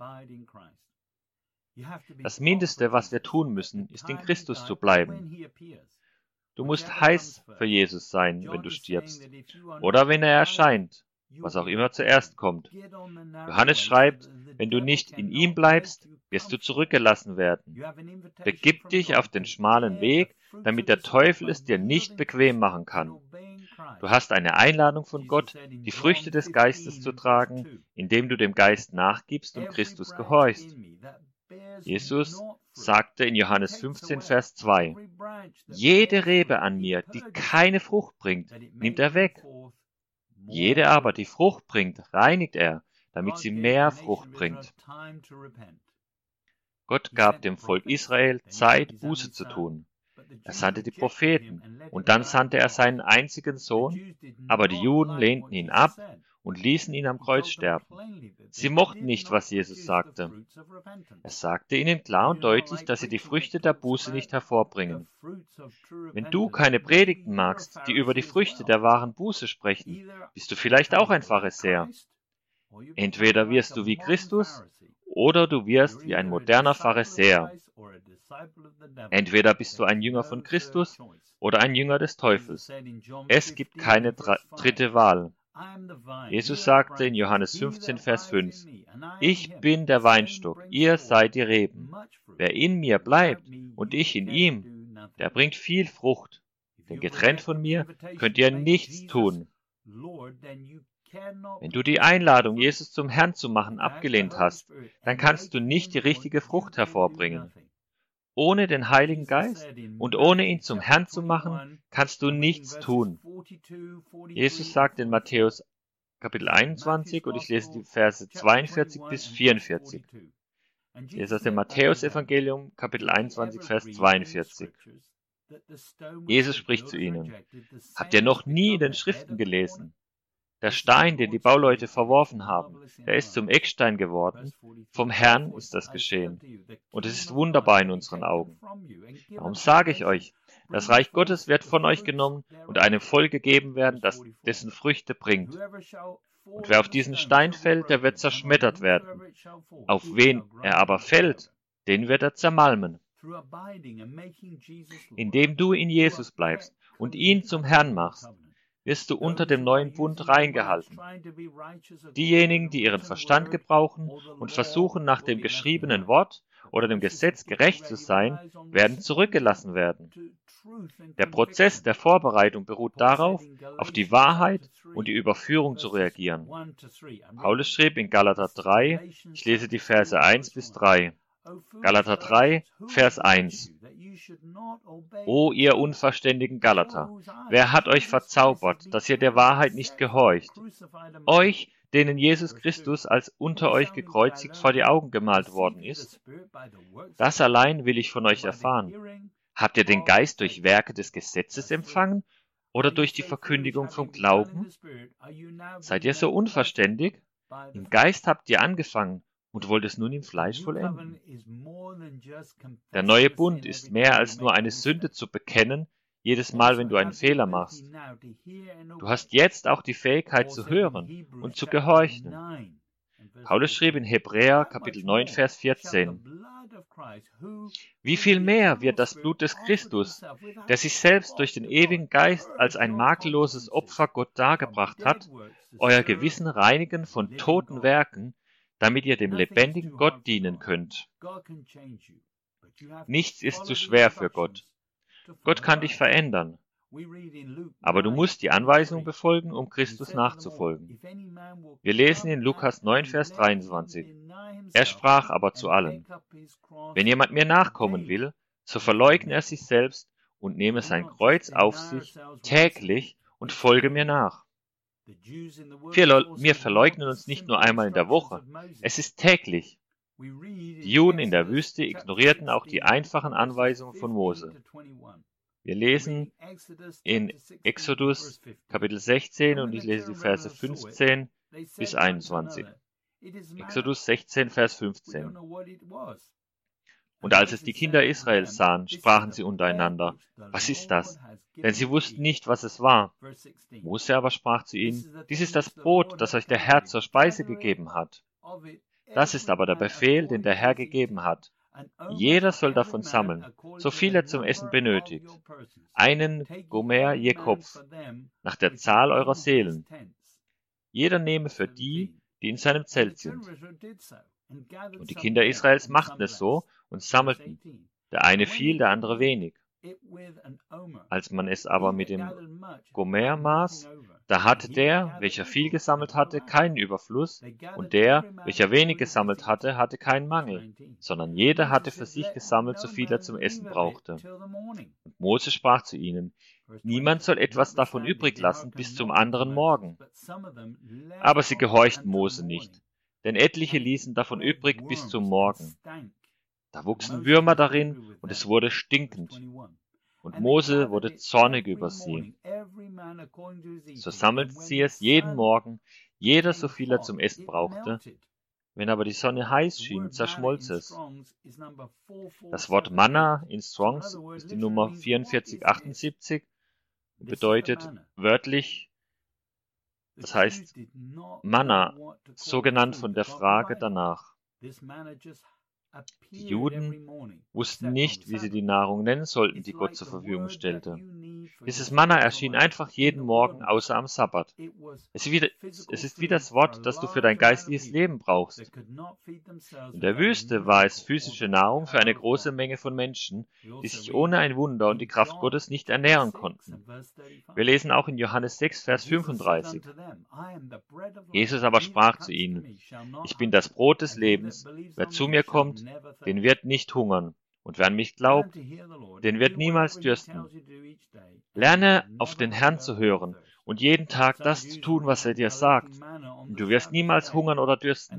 Das Mindeste, was wir tun müssen, ist in Christus zu bleiben. Du musst heiß für Jesus sein, wenn du stirbst, oder wenn er erscheint, was auch immer zuerst kommt. Johannes schreibt, wenn du nicht in ihm bleibst, wirst du zurückgelassen werden. Begib dich auf den schmalen Weg, damit der Teufel es dir nicht bequem machen kann. Du hast eine Einladung von Gott, die Früchte des Geistes zu tragen, indem du dem Geist nachgibst und Christus gehorchst. Jesus sagte in Johannes 15, Vers 2, jede Rebe an mir, die keine Frucht bringt, nimmt er weg. Jede aber, die Frucht bringt, reinigt er, damit sie mehr Frucht bringt. Gott gab dem Volk Israel Zeit, Buße zu tun. Er sandte die Propheten, und dann sandte er seinen einzigen Sohn, aber die Juden lehnten ihn ab und ließen ihn am Kreuz sterben. Sie mochten nicht, was Jesus sagte. Er sagte ihnen klar und deutlich, dass sie die Früchte der Buße nicht hervorbringen. Wenn du keine Predigten magst, die über die Früchte der wahren Buße sprechen, bist du vielleicht auch ein Pharisäer. Entweder wirst du wie Christus, oder du wirst wie ein moderner Pharisäer. Entweder bist du ein Jünger von Christus oder ein Jünger des Teufels. Es gibt keine dritte Wahl. Jesus sagte in Johannes 15, Vers 5, ich bin der Weinstock, ihr seid die Reben. Wer in mir bleibt und ich in ihm, der bringt viel Frucht. Denn getrennt von mir könnt ihr nichts tun. Wenn du die Einladung, Jesus zum Herrn zu machen, abgelehnt hast, dann kannst du nicht die richtige Frucht hervorbringen. Ohne den Heiligen Geist und ohne ihn zum Herrn zu machen, kannst du nichts tun. Jesus sagt in Matthäus Kapitel 21, und ich lese die Verse 42 bis 44. Ich lese aus dem Matthäus-Evangelium, Kapitel 21, Vers 42. Jesus spricht zu ihnen, habt ihr noch nie in den Schriften gelesen? Der Stein, den die Bauleute verworfen haben, der ist zum Eckstein geworden. Vom Herrn ist das geschehen. Und es ist wunderbar in unseren Augen. Darum sage ich euch, das Reich Gottes wird von euch genommen und einem Volk gegeben werden, das dessen Früchte bringt. Und wer auf diesen Stein fällt, der wird zerschmettert werden. Auf wen er aber fällt, den wird er zermalmen. Indem du in Jesus bleibst und ihn zum Herrn machst, wirst du unter dem neuen Bund reingehalten. Diejenigen, die ihren Verstand gebrauchen und versuchen, nach dem geschriebenen Wort oder dem Gesetz gerecht zu sein, werden zurückgelassen werden. Der Prozess der Vorbereitung beruht darauf, auf die Wahrheit und die Überführung zu reagieren. Paulus schrieb in Galater 3, ich lese die Verse 1 bis 3. Galater 3, Vers 1. O ihr unverständigen Galater, wer hat euch verzaubert, dass ihr der Wahrheit nicht gehorcht? Euch, denen Jesus Christus als unter euch gekreuzigt vor die Augen gemalt worden ist? Das allein will ich von euch erfahren. Habt ihr den Geist durch Werke des Gesetzes empfangen oder durch die Verkündigung vom Glauben? Seid ihr so unverständig? Im Geist habt ihr angefangen und wollt es nun im Fleisch vollenden. Der neue Bund ist mehr als nur eine Sünde zu bekennen, jedes Mal, wenn du einen Fehler machst. Du hast jetzt auch die Fähigkeit zu hören und zu gehorchen. Paulus schrieb in Hebräer Kapitel 9, Vers 14, wie viel mehr wird das Blut des Christus, der sich selbst durch den ewigen Geist als ein makelloses Opfer Gott dargebracht hat, euer Gewissen reinigen von toten Werken, damit ihr dem lebendigen Gott dienen könnt. Nichts ist zu schwer für Gott. Gott kann dich verändern. Aber du musst die Anweisung befolgen, um Christus nachzufolgen. Wir lesen in Lukas 9, Vers 23. Er sprach aber zu allen, wenn jemand mir nachkommen will, so verleugne er sich selbst und nehme sein Kreuz auf sich täglich und folge mir nach. Wir verleugnen uns nicht nur einmal in der Woche, es ist täglich. Die Juden in der Wüste ignorierten auch die einfachen Anweisungen von Mose. Wir lesen in Exodus Kapitel 16 und ich lese die Verse 15 bis 21. Exodus 16, Vers 15. Und als es die Kinder Israels sahen, sprachen sie untereinander, was ist das? Denn sie wussten nicht, was es war. Mose aber sprach zu ihnen, dies ist das Brot, das euch der Herr zur Speise gegeben hat. Das ist aber der Befehl, den der Herr gegeben hat. Jeder soll davon sammeln, so viel er zum Essen benötigt. Einen Gomer je Kopf, nach der Zahl eurer Seelen. Jeder nehme für die, die in seinem Zelt sind. Und die Kinder Israels machten es so und sammelten. Der eine viel, der andere wenig. Als man es aber mit dem Gomer maß, da hatte der, welcher viel gesammelt hatte, keinen Überfluss, und der, welcher wenig gesammelt hatte, hatte keinen Mangel, sondern jeder hatte für sich gesammelt, so viel er zum Essen brauchte. Und Mose sprach zu ihnen, niemand soll etwas davon übrig lassen bis zum anderen Morgen. Aber sie gehorchten Mose nicht, denn etliche ließen davon übrig bis zum Morgen. Da wuchsen Würmer darin, und es wurde stinkend. Und Mose wurde zornig über sie. So sammelten sie es jeden Morgen, jeder so viel er zum Essen brauchte. Wenn aber die Sonne heiß schien, zerschmolz es. Das Wort Manna in Strongs ist die Nummer 4478 und bedeutet wörtlich, das heißt Manna, so genannt von der Frage danach. Die Juden wussten nicht, wie sie die Nahrung nennen sollten, die Gott zur Verfügung stellte. Dieses Manna erschien einfach jeden Morgen, außer am Sabbat. Es ist wie das Wort, das du für dein geistliches Leben brauchst. In der Wüste war es physische Nahrung für eine große Menge von Menschen, die sich ohne ein Wunder und die Kraft Gottes nicht ernähren konnten. Wir lesen auch in Johannes 6, Vers 35. Jesus aber sprach zu ihnen, ich bin das Brot des Lebens, wer zu mir kommt, den wird nicht hungern, und wer an mich glaubt, den wird niemals dürsten. Lerne auf den Herrn zu hören und jeden Tag das zu tun, was er dir sagt, und du wirst niemals hungern oder dürsten.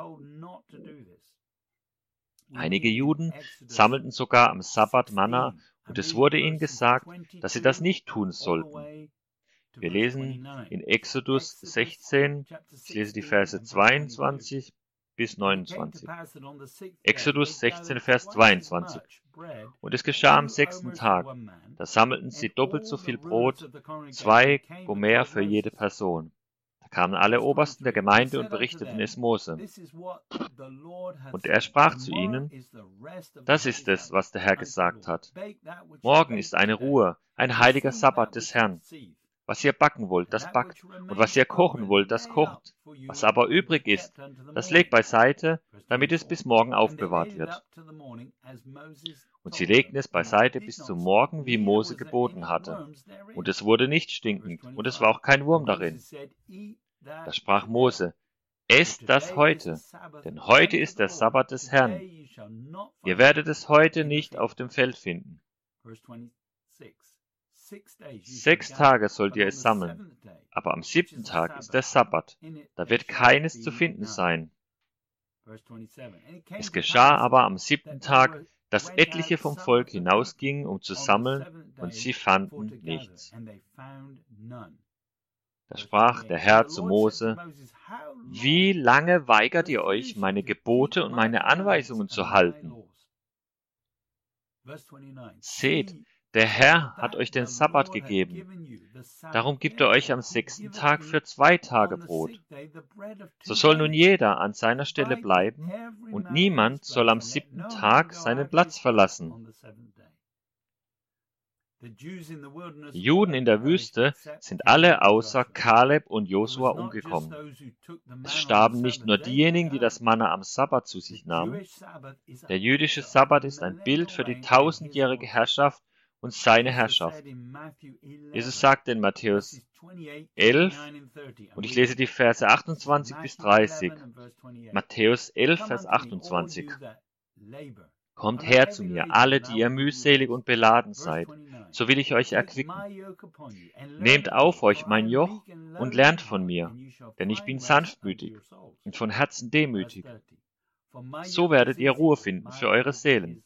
Einige Juden sammelten sogar am Sabbat Manna, und es wurde ihnen gesagt, dass sie das nicht tun sollten. Wir lesen in Exodus 16, ich lese die Verse 22 bis 29. Exodus 16, Vers 22. Und es geschah am 6. Tag, da sammelten sie doppelt so viel Brot, 2 Gomer für jede Person. Da kamen alle Obersten der Gemeinde und berichteten es Mose. Und er sprach zu ihnen, das ist es, was der Herr gesagt hat. Morgen ist eine Ruhe, ein heiliger Sabbat des Herrn. Was ihr backen wollt, das backt, und was ihr kochen wollt, das kocht. Was aber übrig ist, das legt beiseite, damit es bis morgen aufbewahrt wird. Und sie legten es beiseite bis zum Morgen, wie Mose geboten hatte. Und es wurde nicht stinkend, und es war auch kein Wurm darin. Da sprach Mose, esst das heute, denn heute ist der Sabbat des Herrn. Ihr werdet es heute nicht auf dem Feld finden. 6 Tage sollt ihr es sammeln, aber am 7. Tag ist der Sabbat, da wird keines zu finden sein. Es geschah aber am 7. Tag, dass etliche vom Volk hinausgingen, um zu sammeln, und sie fanden nichts. Da sprach der Herr zu Mose, wie lange weigert ihr euch, meine Gebote und meine Anweisungen zu halten? Seht, Der Herr hat euch den Sabbat gegeben. Darum gibt er euch am 6. Tag für 2 Tage Brot. So soll nun jeder an seiner Stelle bleiben und niemand soll am 7. Tag seinen Platz verlassen. Die Juden in der Wüste sind alle außer Kaleb und Josua umgekommen. Es starben nicht nur diejenigen, die das Manna am Sabbat zu sich nahmen. Der jüdische Sabbat ist ein Bild für die 1000-jährige Herrschaft und seine Herrschaft. Jesus sagte in Matthäus 11, und ich lese die Verse 28 bis 30. Matthäus 11, Vers 28. Kommt her zu mir, alle, die ihr mühselig und beladen seid, so will ich euch erquicken. Nehmt auf euch mein Joch und lernt von mir, denn ich bin sanftmütig und von Herzen demütig. So werdet ihr Ruhe finden für eure Seelen.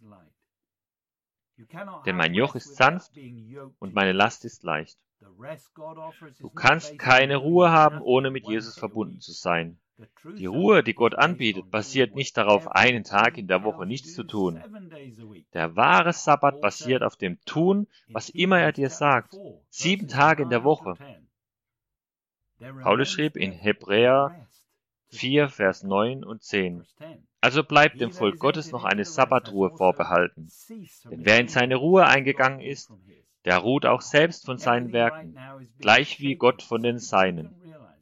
Denn mein Joch ist sanft und meine Last ist leicht. Du kannst keine Ruhe haben, ohne mit Jesus verbunden zu sein. Die Ruhe, die Gott anbietet, basiert nicht darauf, einen Tag in der Woche nichts zu tun. Der wahre Sabbat basiert auf dem Tun, was immer er dir sagt, 7 Tage in der Woche. Paulus schrieb in Hebräer 4, Vers 9 und 10. Also bleibt dem Volk Gottes noch eine Sabbatruhe vorbehalten. Denn wer in seine Ruhe eingegangen ist, der ruht auch selbst von seinen Werken, gleich wie Gott von den Seinen.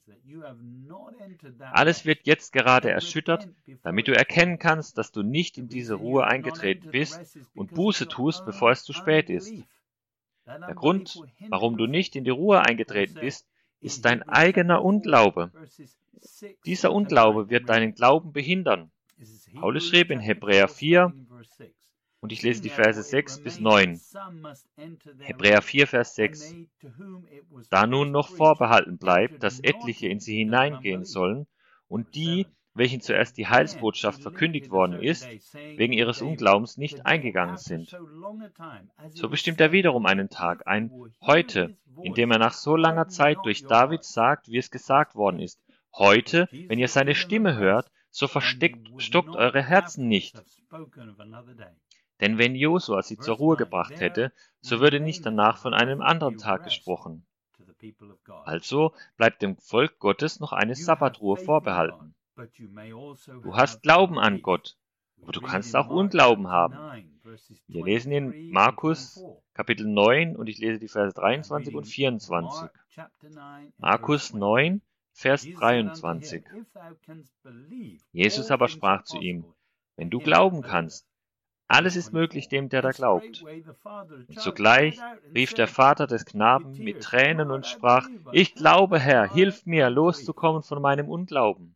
Alles wird jetzt gerade erschüttert, damit du erkennen kannst, dass du nicht in diese Ruhe eingetreten bist und Buße tust, bevor es zu spät ist. Der Grund, warum du nicht in die Ruhe eingetreten bist, ist dein eigener Unglaube. Dieser Unglaube wird deinen Glauben behindern. Paulus schrieb in Hebräer 4, und ich lese die Verse 6 bis 9. Hebräer 4, Vers 6. Da nun noch vorbehalten bleibt, dass etliche in sie hineingehen sollen, und die, welchen zuerst die Heilsbotschaft verkündigt worden ist, wegen ihres Unglaubens nicht eingegangen sind. So bestimmt er wiederum einen Tag, ein Heute, in dem er nach so langer Zeit durch David sagt, wie es gesagt worden ist. Heute, wenn ihr seine Stimme hört, so stockt eure Herzen nicht. Denn wenn Josua sie zur Ruhe gebracht hätte, so würde nicht danach von einem anderen Tag gesprochen. Also bleibt dem Volk Gottes noch eine Sabbatruhe vorbehalten. Du hast Glauben an Gott, aber du kannst auch Unglauben haben. Wir lesen in Markus Kapitel 9 und ich lese die Verse 23 und 24. Markus 9, Vers 23. Jesus aber sprach zu ihm, wenn du glauben kannst, alles ist möglich dem, der da glaubt. Und sogleich rief der Vater des Knaben mit Tränen und sprach, ich glaube, Herr, hilf mir, loszukommen von meinem Unglauben.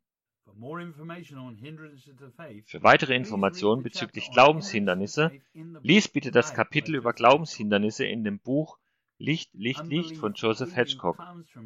Für weitere Informationen bezüglich Glaubenshindernisse, lies bitte das Kapitel über Glaubenshindernisse in dem Buch Licht, Licht, Licht von Joseph Hedgecock.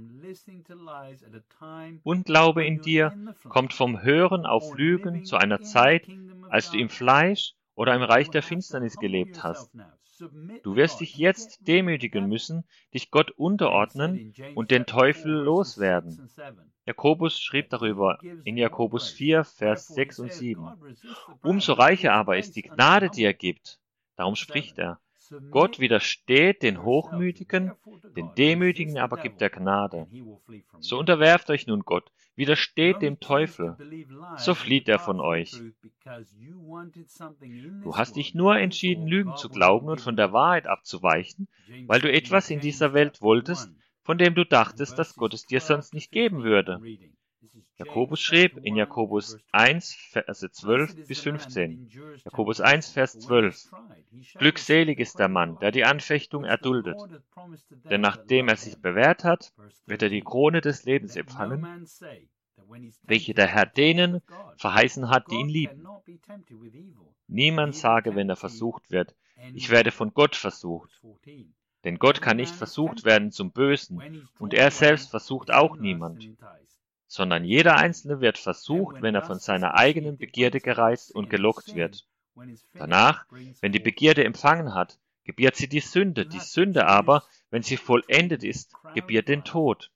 Unglaube in dir kommt vom Hören auf Lügen zu einer Zeit, als du im Fleisch oder im Reich der Finsternis gelebt hast. Du wirst dich jetzt demütigen müssen, dich Gott unterordnen und den Teufel loswerden. Jakobus schrieb darüber in Jakobus 4, Vers 6 und 7. Umso reicher aber ist die Gnade, die er gibt. Darum spricht er. Gott widersteht den Hochmütigen, den Demütigen aber gibt er Gnade. So unterwerft euch nun Gott, widersteht dem Teufel, so flieht er von euch. Du hast dich nur entschieden, Lügen zu glauben und von der Wahrheit abzuweichen, weil du etwas in dieser Welt wolltest, von dem du dachtest, dass Gott es dir sonst nicht geben würde. Jakobus schrieb in Jakobus 1, Verse 12 bis 15. Jakobus 1, Vers 12. Glückselig ist der Mann, der die Anfechtung erduldet. Denn nachdem er sich bewährt hat, wird er die Krone des Lebens empfangen, welche der Herr denen verheißen hat, die ihn lieben. Niemand sage, wenn er versucht wird, ich werde von Gott versucht. Denn Gott kann nicht versucht werden zum Bösen, und er selbst versucht auch niemand. Sondern jeder Einzelne wird versucht, wenn er von seiner eigenen Begierde gereizt und gelockt wird. Danach, wenn die Begierde empfangen hat, gebiert sie die Sünde aber, wenn sie vollendet ist, gebiert den Tod.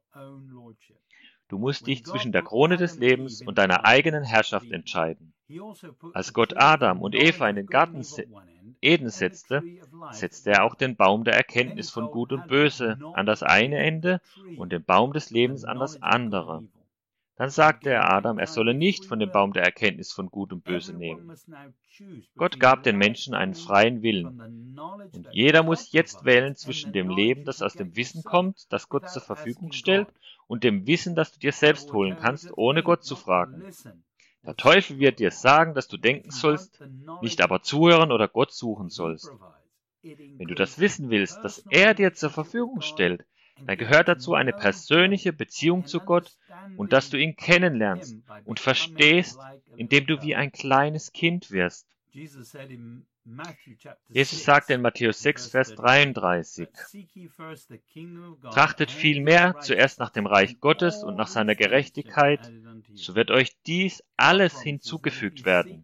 Du musst dich zwischen der Krone des Lebens und deiner eigenen Herrschaft entscheiden. Als Gott Adam und Eva in den Garten Eden setzte, setzte er auch den Baum der Erkenntnis von Gut und Böse an das eine Ende und den Baum des Lebens an das andere. Dann sagte er Adam, er solle nicht von dem Baum der Erkenntnis von Gut und Böse nehmen. Gott gab den Menschen einen freien Willen. Und jeder muss jetzt wählen zwischen dem Leben, das aus dem Wissen kommt, das Gott zur Verfügung stellt, und dem Wissen, das du dir selbst holen kannst, ohne Gott zu fragen. Der Teufel wird dir sagen, dass du denken sollst, nicht aber zuhören oder Gott suchen sollst. Wenn du das wissen willst, das er dir zur Verfügung stellt, dann gehört dazu eine persönliche Beziehung zu Gott und dass du ihn kennenlernst und verstehst, indem du wie ein kleines Kind wirst. Jesus sagte in Matthäus 6, Vers 33, Trachtet vielmehr zuerst nach dem Reich Gottes und nach seiner Gerechtigkeit, so wird euch dies alles hinzugefügt werden.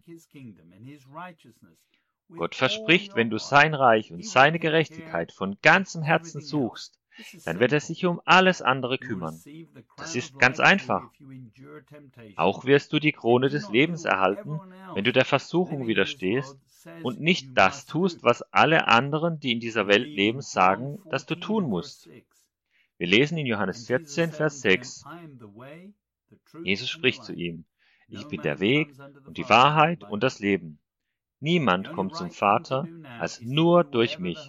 Gott verspricht, wenn du sein Reich und seine Gerechtigkeit von ganzem Herzen suchst, dann wird er sich um alles andere kümmern. Das ist ganz einfach. Auch wirst du die Krone des Lebens erhalten, wenn du der Versuchung widerstehst und nicht das tust, was alle anderen, die in dieser Welt leben, sagen, dass du tun musst. Wir lesen in Johannes 14, Vers 6. Jesus spricht zu ihm, Ich bin der Weg und die Wahrheit und das Leben. Niemand kommt zum Vater als nur durch mich.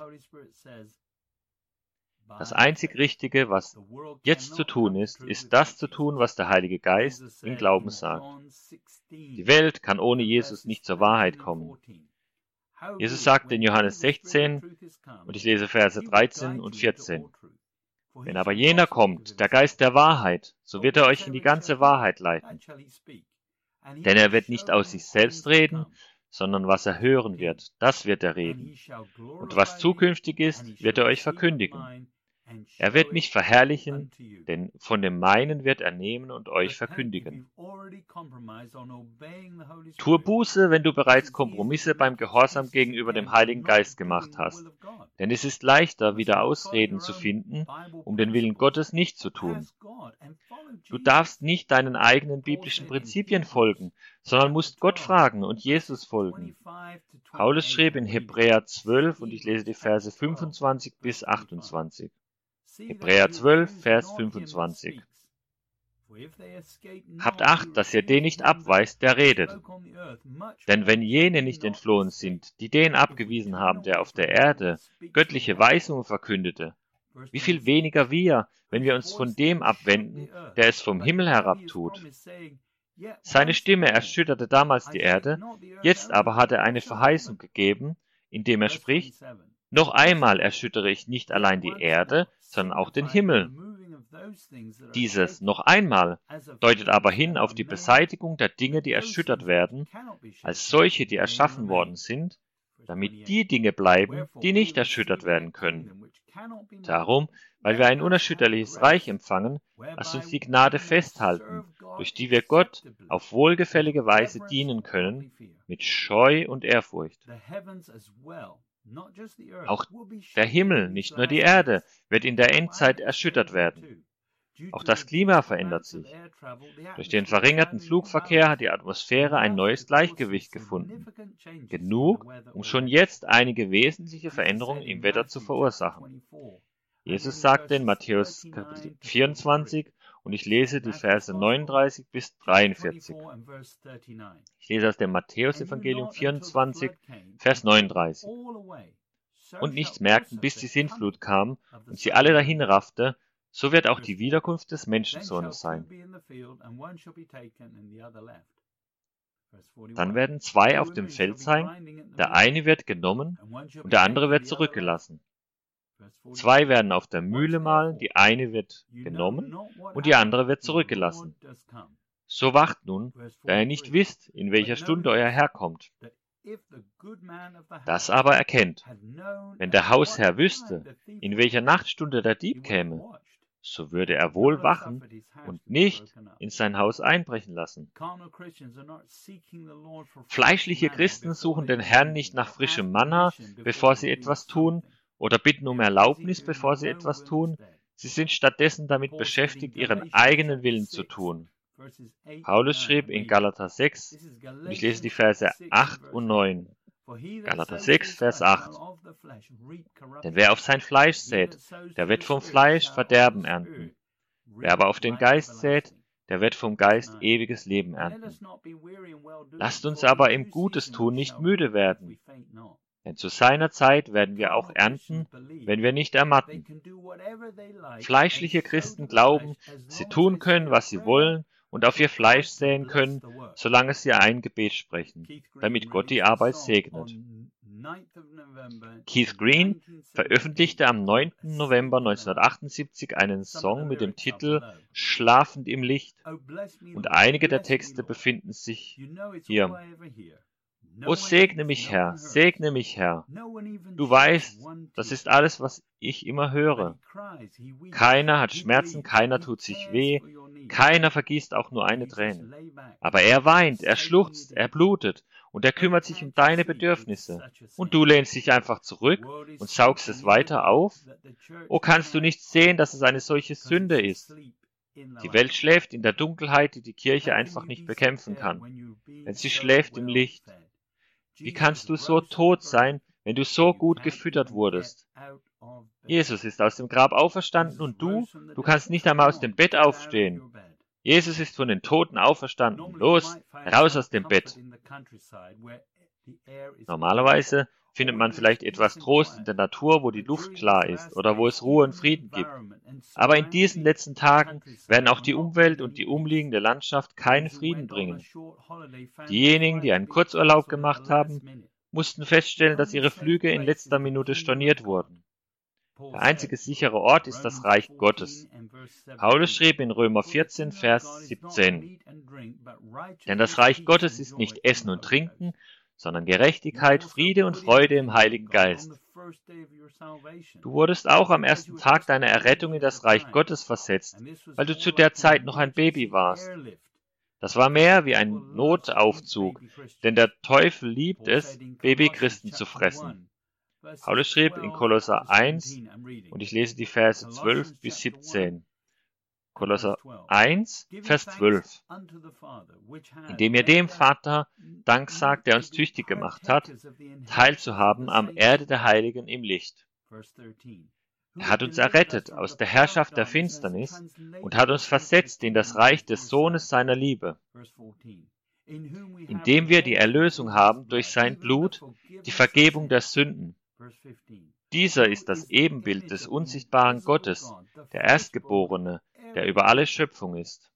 Das einzig Richtige, was jetzt zu tun ist, ist das zu tun, was der Heilige Geist im Glauben sagt. Die Welt kann ohne Jesus nicht zur Wahrheit kommen. Jesus sagte in Johannes 16, und ich lese Verse 13 und 14, Wenn aber jener kommt, der Geist der Wahrheit, so wird er euch in die ganze Wahrheit leiten. Denn er wird nicht aus sich selbst reden, sondern was er hören wird, das wird er reden. Und was zukünftig ist, wird er euch verkündigen. Er wird mich verherrlichen, denn von dem meinen wird er nehmen und euch verkündigen. Tue Buße, wenn du bereits Kompromisse beim Gehorsam gegenüber dem Heiligen Geist gemacht hast. Denn es ist leichter, wieder Ausreden zu finden, um den Willen Gottes nicht zu tun. Du darfst nicht deinen eigenen biblischen Prinzipien folgen, sondern musst Gott fragen und Jesus folgen. Paulus schrieb in Hebräer 12, und ich lese die Verse 25 bis 28. Hebräer 12, Vers 25. Habt Acht, dass ihr den nicht abweist, der redet. Denn wenn jene nicht entflohen sind, die den abgewiesen haben, der auf der Erde göttliche Weisungen verkündete, wie viel weniger wir, wenn wir uns von dem abwenden, der es vom Himmel herab tut. Seine Stimme erschütterte damals die Erde, jetzt aber hat er eine Verheißung gegeben, indem er spricht, noch einmal erschüttere ich nicht allein die Erde, sondern auch den Himmel. Dieses noch einmal deutet aber hin auf die Beseitigung der Dinge, die erschüttert werden, als solche, die erschaffen worden sind, damit die Dinge bleiben, die nicht erschüttert werden können. Darum, weil wir ein unerschütterliches Reich empfangen, lasst uns die Gnade festhalten, durch die wir Gott auf wohlgefällige Weise dienen können, mit Scheu und Ehrfurcht. Auch der Himmel, nicht nur die Erde, wird in der Endzeit erschüttert werden. Auch das Klima verändert sich. Durch den verringerten Flugverkehr hat die Atmosphäre ein neues Gleichgewicht gefunden. Genug, um schon jetzt einige wesentliche Veränderungen im Wetter zu verursachen. Jesus sagte in Matthäus Kapitel 24, und ich lese die Verse 39 bis 43. Ich lese aus dem Matthäus-Evangelium 24, Vers 39. Und nichts merkten, bis die Sintflut kam und sie alle dahin raffte, so wird auch die Wiederkunft des Menschensohnes sein. Dann werden zwei auf dem Feld sein, der eine wird genommen und der andere wird zurückgelassen. Zwei werden auf der Mühle mahlen, die eine wird genommen und die andere wird zurückgelassen. So wacht nun, da ihr nicht wisst, in welcher Stunde euer Herr kommt. Das aber erkennt, wenn der Hausherr wüsste, in welcher Nachtstunde der Dieb käme, so würde er wohl wachen und nicht in sein Haus einbrechen lassen. Fleischliche Christen suchen den Herrn nicht nach frischem Manna, bevor sie etwas tun, oder bitten um Erlaubnis, bevor sie etwas tun. Sie sind stattdessen damit beschäftigt, ihren eigenen Willen zu tun. Paulus schrieb in Galater 6, und ich lese die Verse 8 und 9, Galater 6, Vers 8. Denn wer auf sein Fleisch sät, der wird vom Fleisch Verderben ernten. Wer aber auf den Geist sät, der wird vom Geist ewiges Leben ernten. Lasst uns aber im Gutes tun nicht müde werden, denn zu seiner Zeit werden wir auch ernten, wenn wir nicht ermatten. Fleischliche Christen glauben, sie tun können, was sie wollen und auf ihr Fleisch säen können, solange sie ein Gebet sprechen, damit Gott die Arbeit segnet. Keith Green veröffentlichte am 9. November 1978 einen Song mit dem Titel Schlafend im Licht und einige der Texte befinden sich hier. O segne mich, Herr, segne mich, Herr. Du weißt, das ist alles, was ich immer höre. Keiner hat Schmerzen, keiner tut sich weh, keiner vergießt auch nur eine Träne. Aber er weint, er schluchzt, er blutet und er kümmert sich um deine Bedürfnisse. Und du lehnst dich einfach zurück und saugst es weiter auf? O kannst du nicht sehen, dass es eine solche Sünde ist? Die Welt schläft in der Dunkelheit, die die Kirche einfach nicht bekämpfen kann, denn sie schläft im Licht. Wie kannst du so tot sein, wenn du so gut gefüttert wurdest? Jesus ist aus dem Grab auferstanden und du kannst nicht einmal aus dem Bett aufstehen. Jesus ist von den Toten auferstanden. Los, raus aus dem Bett. Normalerweise findet man vielleicht etwas Trost in der Natur, wo die Luft klar ist oder wo es Ruhe und Frieden gibt. Aber in diesen letzten Tagen werden auch die Umwelt und die umliegende Landschaft keinen Frieden bringen. Diejenigen, die einen Kurzurlaub gemacht haben, mussten feststellen, dass ihre Flüge in letzter Minute storniert wurden. Der einzige sichere Ort ist das Reich Gottes. Paulus schrieb in Römer 14, Vers 17, denn das Reich Gottes ist nicht Essen und Trinken, sondern Gerechtigkeit, Friede und Freude im Heiligen Geist. Du wurdest auch am ersten Tag deiner Errettung in das Reich Gottes versetzt, weil du zu der Zeit noch ein Baby warst. Das war mehr wie ein Notaufzug, denn der Teufel liebt es, Babychristen zu fressen. Paulus schrieb in Kolosser 1, und ich lese die Verse 12 bis 17. Kolosser 1, Vers 12. Indem ihr dem Vater Dank sagt, der uns tüchtig gemacht hat, teilzuhaben am Erde der Heiligen im Licht. Er hat uns errettet aus der Herrschaft der Finsternis und hat uns versetzt in das Reich des Sohnes seiner Liebe, indem wir die Erlösung haben durch sein Blut, die Vergebung der Sünden. Dieser ist das Ebenbild des unsichtbaren Gottes, der Erstgeborene, der über alle Schöpfung ist.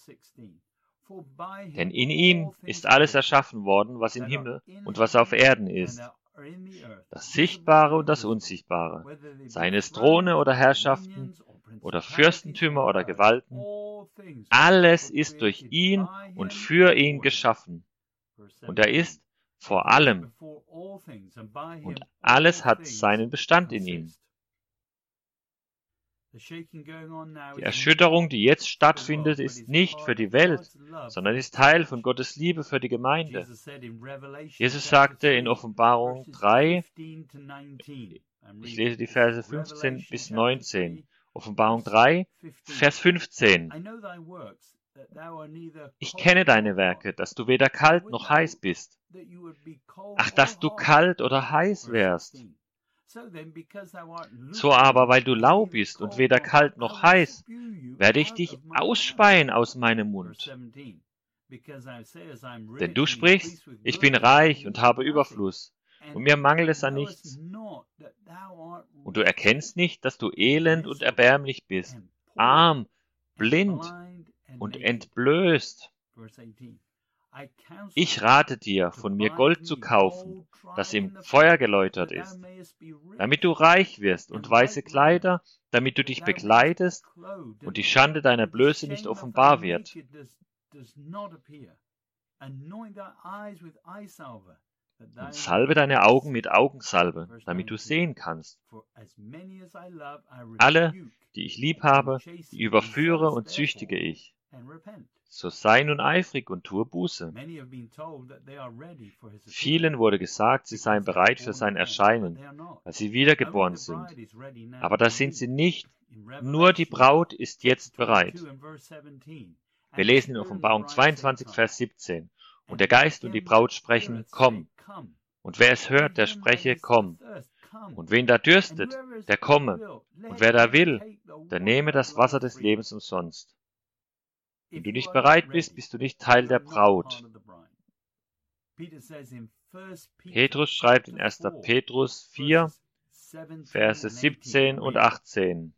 Denn in ihm ist alles erschaffen worden, was im Himmel und was auf Erden ist, das Sichtbare und das Unsichtbare, seien es Throne oder Herrschaften oder Fürstentümer oder Gewalten. Alles ist durch ihn und für ihn geschaffen. Und er ist vor allem. Und alles hat seinen Bestand in ihm. Die Erschütterung, die jetzt stattfindet, ist nicht für die Welt, sondern ist Teil von Gottes Liebe für die Gemeinde. Jesus sagte in Offenbarung 3, ich lese die Verse 15 bis 19, Offenbarung 3, Vers 15. Ich kenne deine Werke, dass du weder kalt noch heiß bist. Ach, dass du kalt oder heiß wärst. So aber, weil du lau bist und weder kalt noch heiß, werde ich dich ausspeien aus meinem Mund. Denn du sprichst, ich bin reich und habe Überfluss, und mir mangelt es an nichts. Und du erkennst nicht, dass du elend und erbärmlich bist, arm, blind und entblößt. Ich rate dir, von mir Gold zu kaufen, das im Feuer geläutert ist, damit du reich wirst, und weiße Kleider, damit du dich bekleidest und die Schande deiner Blöße nicht offenbar wird. Und salbe deine Augen mit Augensalbe, damit du sehen kannst. Alle, die ich lieb habe, die überführe und züchtige ich. So sei nun eifrig und tue Buße. Vielen wurde gesagt, sie seien bereit für sein Erscheinen, weil sie wiedergeboren sind. Aber das sind sie nicht, nur die Braut ist jetzt bereit. Wir lesen in Offenbarung 22, Vers 17. Und der Geist und die Braut sprechen, komm. Und wer es hört, der spreche, komm. Und wen da dürstet, der komme. Und wer da will, der nehme das Wasser des Lebens umsonst. Wenn du nicht bereit bist, bist du nicht Teil der Braut. Petrus schreibt in 1. Petrus 4, Verse 17 und 18.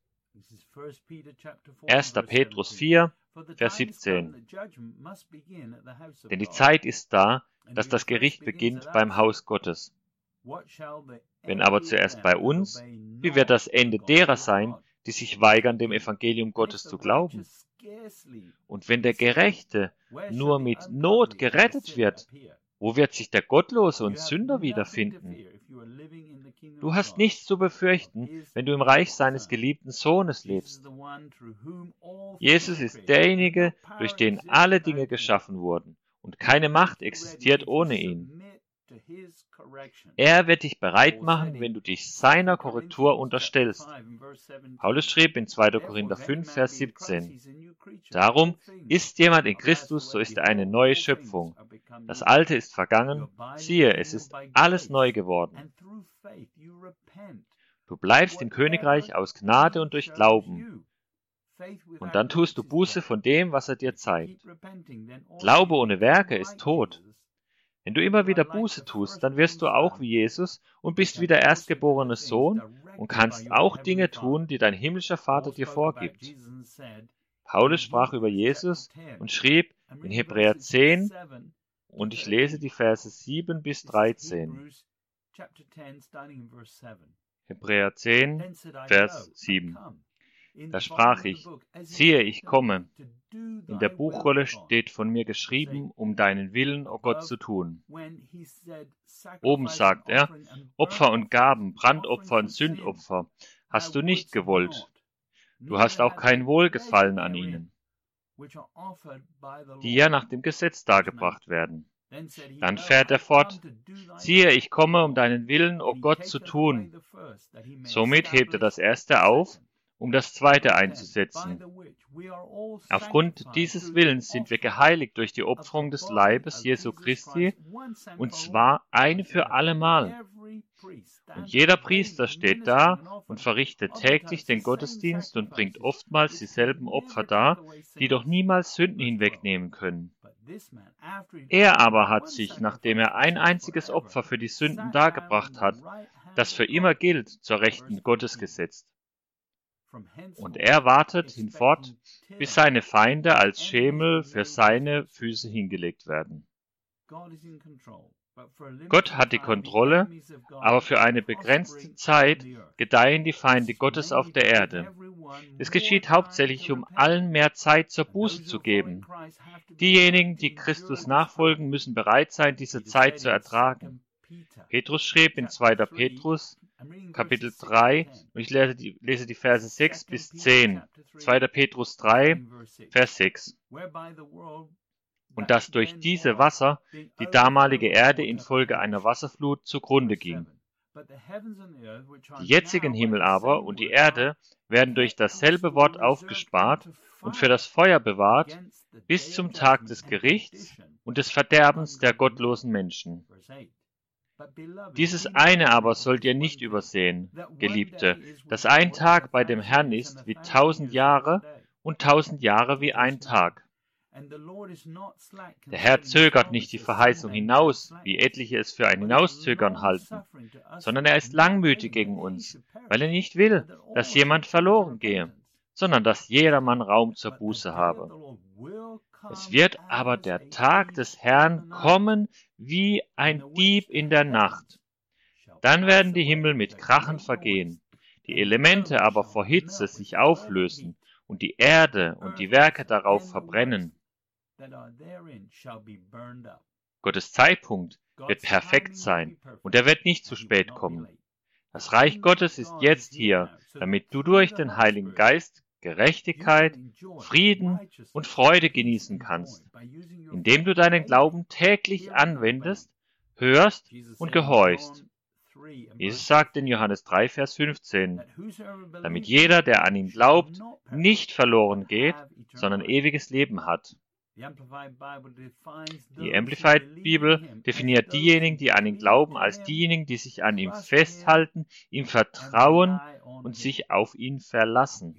1. Petrus 4, Vers 17. Denn die Zeit ist da, dass das Gericht beginnt beim Haus Gottes. Wenn aber zuerst bei uns, wie wird das Ende derer sein, die sich weigern, dem Evangelium Gottes zu glauben? Und wenn der Gerechte nur mit Not gerettet wird, wo wird sich der Gottlose und Sünder wiederfinden? Du hast nichts zu befürchten, wenn du im Reich seines geliebten Sohnes lebst. Jesus ist derjenige, durch den alle Dinge geschaffen wurden, und keine Macht existiert ohne ihn. Er wird dich bereit machen, wenn du dich seiner Korrektur unterstellst. Paulus schrieb in 2. Korinther 5, Vers 17. Darum, ist jemand in Christus, so ist er eine neue Schöpfung. Das Alte ist vergangen, siehe, es ist alles neu geworden. Du bleibst im Königreich aus Gnade und durch Glauben. Und dann tust du Buße von dem, was er dir zeigt. Glaube ohne Werke ist tot. Wenn du immer wieder Buße tust, dann wirst du auch wie Jesus und bist wie der erstgeborene Sohn und kannst auch Dinge tun, die dein himmlischer Vater dir vorgibt. Paulus sprach über Jesus und schrieb in Hebräer 10, und ich lese die Verse 7 bis 13. Hebräer 10, Vers 7. Da sprach ich, siehe, ich komme. In der Buchrolle steht von mir geschrieben, um deinen Willen, o Gott, zu tun. Oben sagt er, Opfer und Gaben, Brandopfer und Sündopfer hast du nicht gewollt. Du hast auch kein Wohlgefallen an ihnen, die ja nach dem Gesetz dargebracht werden. Dann fährt er fort, siehe, ich komme, um deinen Willen, o Gott, zu tun. Somit hebt er das erste auf, um das zweite einzusetzen. Aufgrund dieses Willens sind wir geheiligt durch die Opferung des Leibes Jesu Christi, und zwar ein für allemal. Und jeder Priester steht da und verrichtet täglich den Gottesdienst und bringt oftmals dieselben Opfer dar, die doch niemals Sünden hinwegnehmen können. Er aber hat sich, nachdem er ein einziges Opfer für die Sünden dargebracht hat, das für immer gilt, zur Rechten Gottes gesetzt. Und er wartet hinfort, bis seine Feinde als Schemel für seine Füße hingelegt werden. Gott hat die Kontrolle, aber für eine begrenzte Zeit gedeihen die Feinde Gottes auf der Erde. Es geschieht hauptsächlich, um allen mehr Zeit zur Buße zu geben. Diejenigen, die Christus nachfolgen, müssen bereit sein, diese Zeit zu ertragen. Petrus schrieb in 2. Petrus, Kapitel 3, und ich lese die Verse 6 bis 10. 2. Petrus 3, Vers 6. Und dass durch diese Wasser die damalige Erde infolge einer Wasserflut zugrunde ging. Die jetzigen Himmel aber und die Erde werden durch dasselbe Wort aufgespart und für das Feuer bewahrt, bis zum Tag des Gerichts und des Verderbens der gottlosen Menschen. Dieses eine aber sollt ihr nicht übersehen, Geliebte, dass ein Tag bei dem Herrn ist wie 1000 Jahre und 1000 Jahre wie ein Tag. Der Herr zögert nicht die Verheißung hinaus, wie etliche es für ein Hinauszögern halten, sondern er ist langmütig gegen uns, weil er nicht will, dass jemand verloren gehe, sondern dass jedermann Raum zur Buße habe. Es wird aber der Tag des Herrn kommen wie ein Dieb in der Nacht. Dann werden die Himmel mit Krachen vergehen, die Elemente aber vor Hitze sich auflösen und die Erde und die Werke darauf verbrennen. Gottes Zeitpunkt wird perfekt sein und er wird nicht zu spät kommen. Das Reich Gottes ist jetzt hier, damit du durch den Heiligen Geist Gerechtigkeit, Frieden und Freude genießen kannst, indem du deinen Glauben täglich anwendest, hörst und gehorchst. Jesus sagt in Johannes 3, Vers 15, damit jeder, der an ihn glaubt, nicht verloren geht, sondern ewiges Leben hat. Die Amplified Bibel definiert diejenigen, die an ihn glauben, als diejenigen, die sich an ihm festhalten, ihm vertrauen und sich auf ihn verlassen.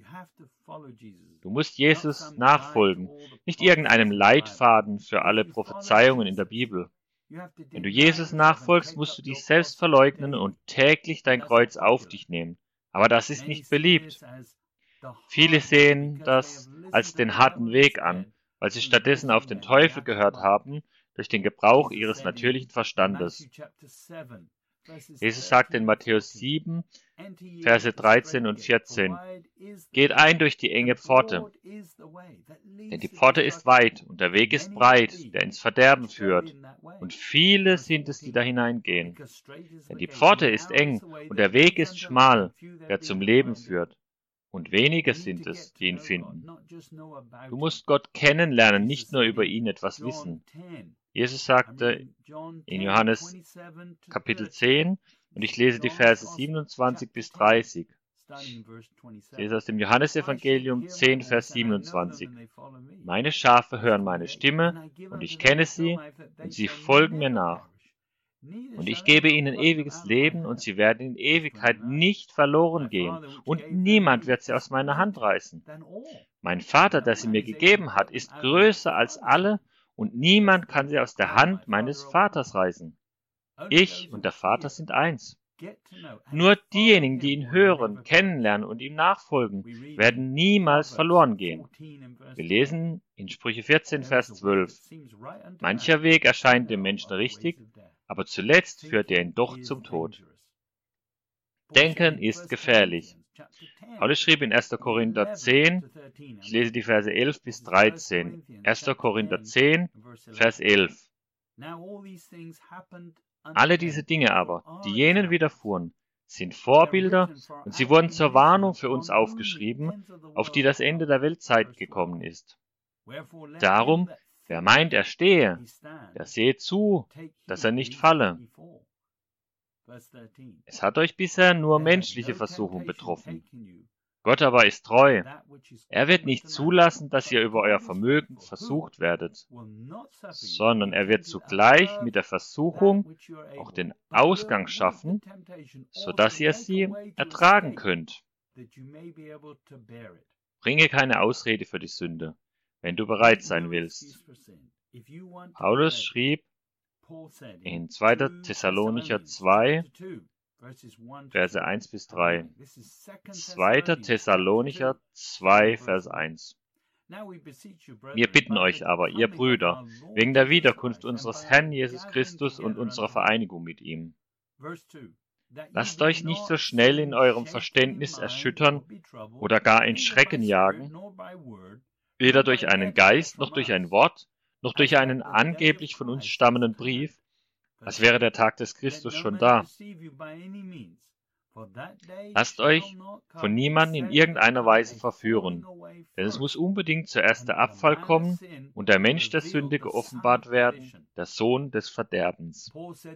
Du musst Jesus nachfolgen, nicht irgendeinem Leitfaden für alle Prophezeiungen in der Bibel. Wenn du Jesus nachfolgst, musst du dich selbst verleugnen und täglich dein Kreuz auf dich nehmen. Aber das ist nicht beliebt. Viele sehen das als den harten Weg an, weil sie stattdessen auf den Teufel gehört haben durch den Gebrauch ihres natürlichen Verstandes. Jesus sagte in Matthäus 7, Verse 13 und 14, Geht ein durch die enge Pforte, denn die Pforte ist weit und der Weg ist breit, der ins Verderben führt, und viele sind es, die da hineingehen. Denn die Pforte ist eng und der Weg ist schmal, der zum Leben führt, und wenige sind es, die ihn finden. Du musst Gott kennenlernen, nicht nur über ihn etwas wissen. Jesus sagte in Johannes Kapitel 10, und ich lese die Verse 27 bis 30. Ich lese aus dem Johannesevangelium 10, Vers 27. Meine Schafe hören meine Stimme, und ich kenne sie, und sie folgen mir nach. Und ich gebe ihnen ewiges Leben, und sie werden in Ewigkeit nicht verloren gehen, und niemand wird sie aus meiner Hand reißen. Mein Vater, der sie mir gegeben hat, ist größer als alle, und niemand kann sie aus der Hand meines Vaters reißen. Ich und der Vater sind eins. Nur diejenigen, die ihn hören, kennenlernen und ihm nachfolgen, werden niemals verloren gehen. Wir lesen in Sprüche 14, Vers 12. Mancher Weg erscheint dem Menschen richtig, aber zuletzt führt er ihn doch zum Tod. Denken ist gefährlich. Paulus schrieb in 1. Korinther 10, ich lese die Verse 11 bis 13, 1. Korinther 10, Vers 11. Alle diese Dinge aber, die jenen widerfuhren, sind Vorbilder und sie wurden zur Warnung für uns aufgeschrieben, auf die das Ende der Weltzeit gekommen ist. Darum, wer meint, er stehe, der sehe zu, dass er nicht falle. Es hat euch bisher nur menschliche Versuchung betroffen. Gott aber ist treu. Er wird nicht zulassen, dass ihr über euer Vermögen versucht werdet, sondern er wird zugleich mit der Versuchung auch den Ausgang schaffen, sodass ihr sie ertragen könnt. Bringe keine Ausrede für die Sünde, wenn du bereit sein willst. Paulus schrieb in 2. Thessalonicher 2, Verse 1 bis 3. 2. Thessalonicher 2, Vers 1. Wir bitten euch aber, ihr Brüder, wegen der Wiederkunft unseres Herrn Jesus Christus und unserer Vereinigung mit ihm. Lasst euch nicht so schnell in eurem Verständnis erschüttern oder gar in Schrecken jagen, weder durch einen Geist, noch durch ein Wort, noch durch einen angeblich von uns stammenden Brief, als wäre der Tag des Christus schon da. Lasst euch von niemandem in irgendeiner Weise verführen, denn es muss unbedingt zuerst der Abfall kommen und der Mensch der Sünde geoffenbart werden, der Sohn des Verderbens.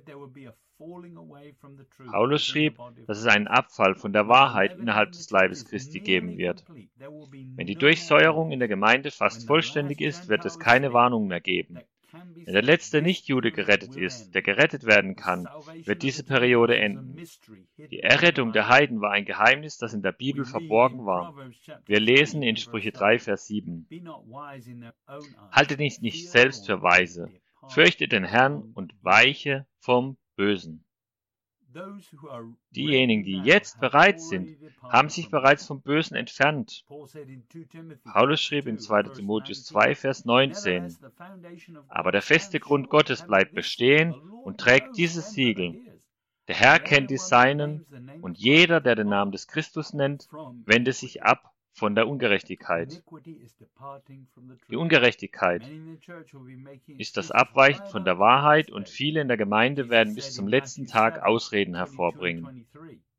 Paulus schrieb, dass es einen Abfall von der Wahrheit innerhalb des Leibes Christi geben wird. Wenn die Durchsäuerung in der Gemeinde fast vollständig ist, wird es keine Warnung mehr geben. Wenn der letzte Nicht-Jude gerettet ist, der gerettet werden kann, wird diese Periode enden. Die Errettung der Heiden war ein Geheimnis, das in der Bibel verborgen war. Wir lesen in Sprüche 3, Vers 7. Halte dich nicht selbst für weise, fürchte den Herrn und weiche vom Bösen. Diejenigen, die jetzt bereit sind, haben sich bereits vom Bösen entfernt. Paulus schrieb in 2. Timotheus 2, Vers 19, aber der feste Grund Gottes bleibt bestehen und trägt dieses Siegel. Der Herr kennt die Seinen, und jeder, der den Namen des Christus nennt, wende sich ab von der Ungerechtigkeit. Die Ungerechtigkeit ist das Abweichen von der Wahrheit und viele in der Gemeinde werden bis zum letzten Tag Ausreden hervorbringen.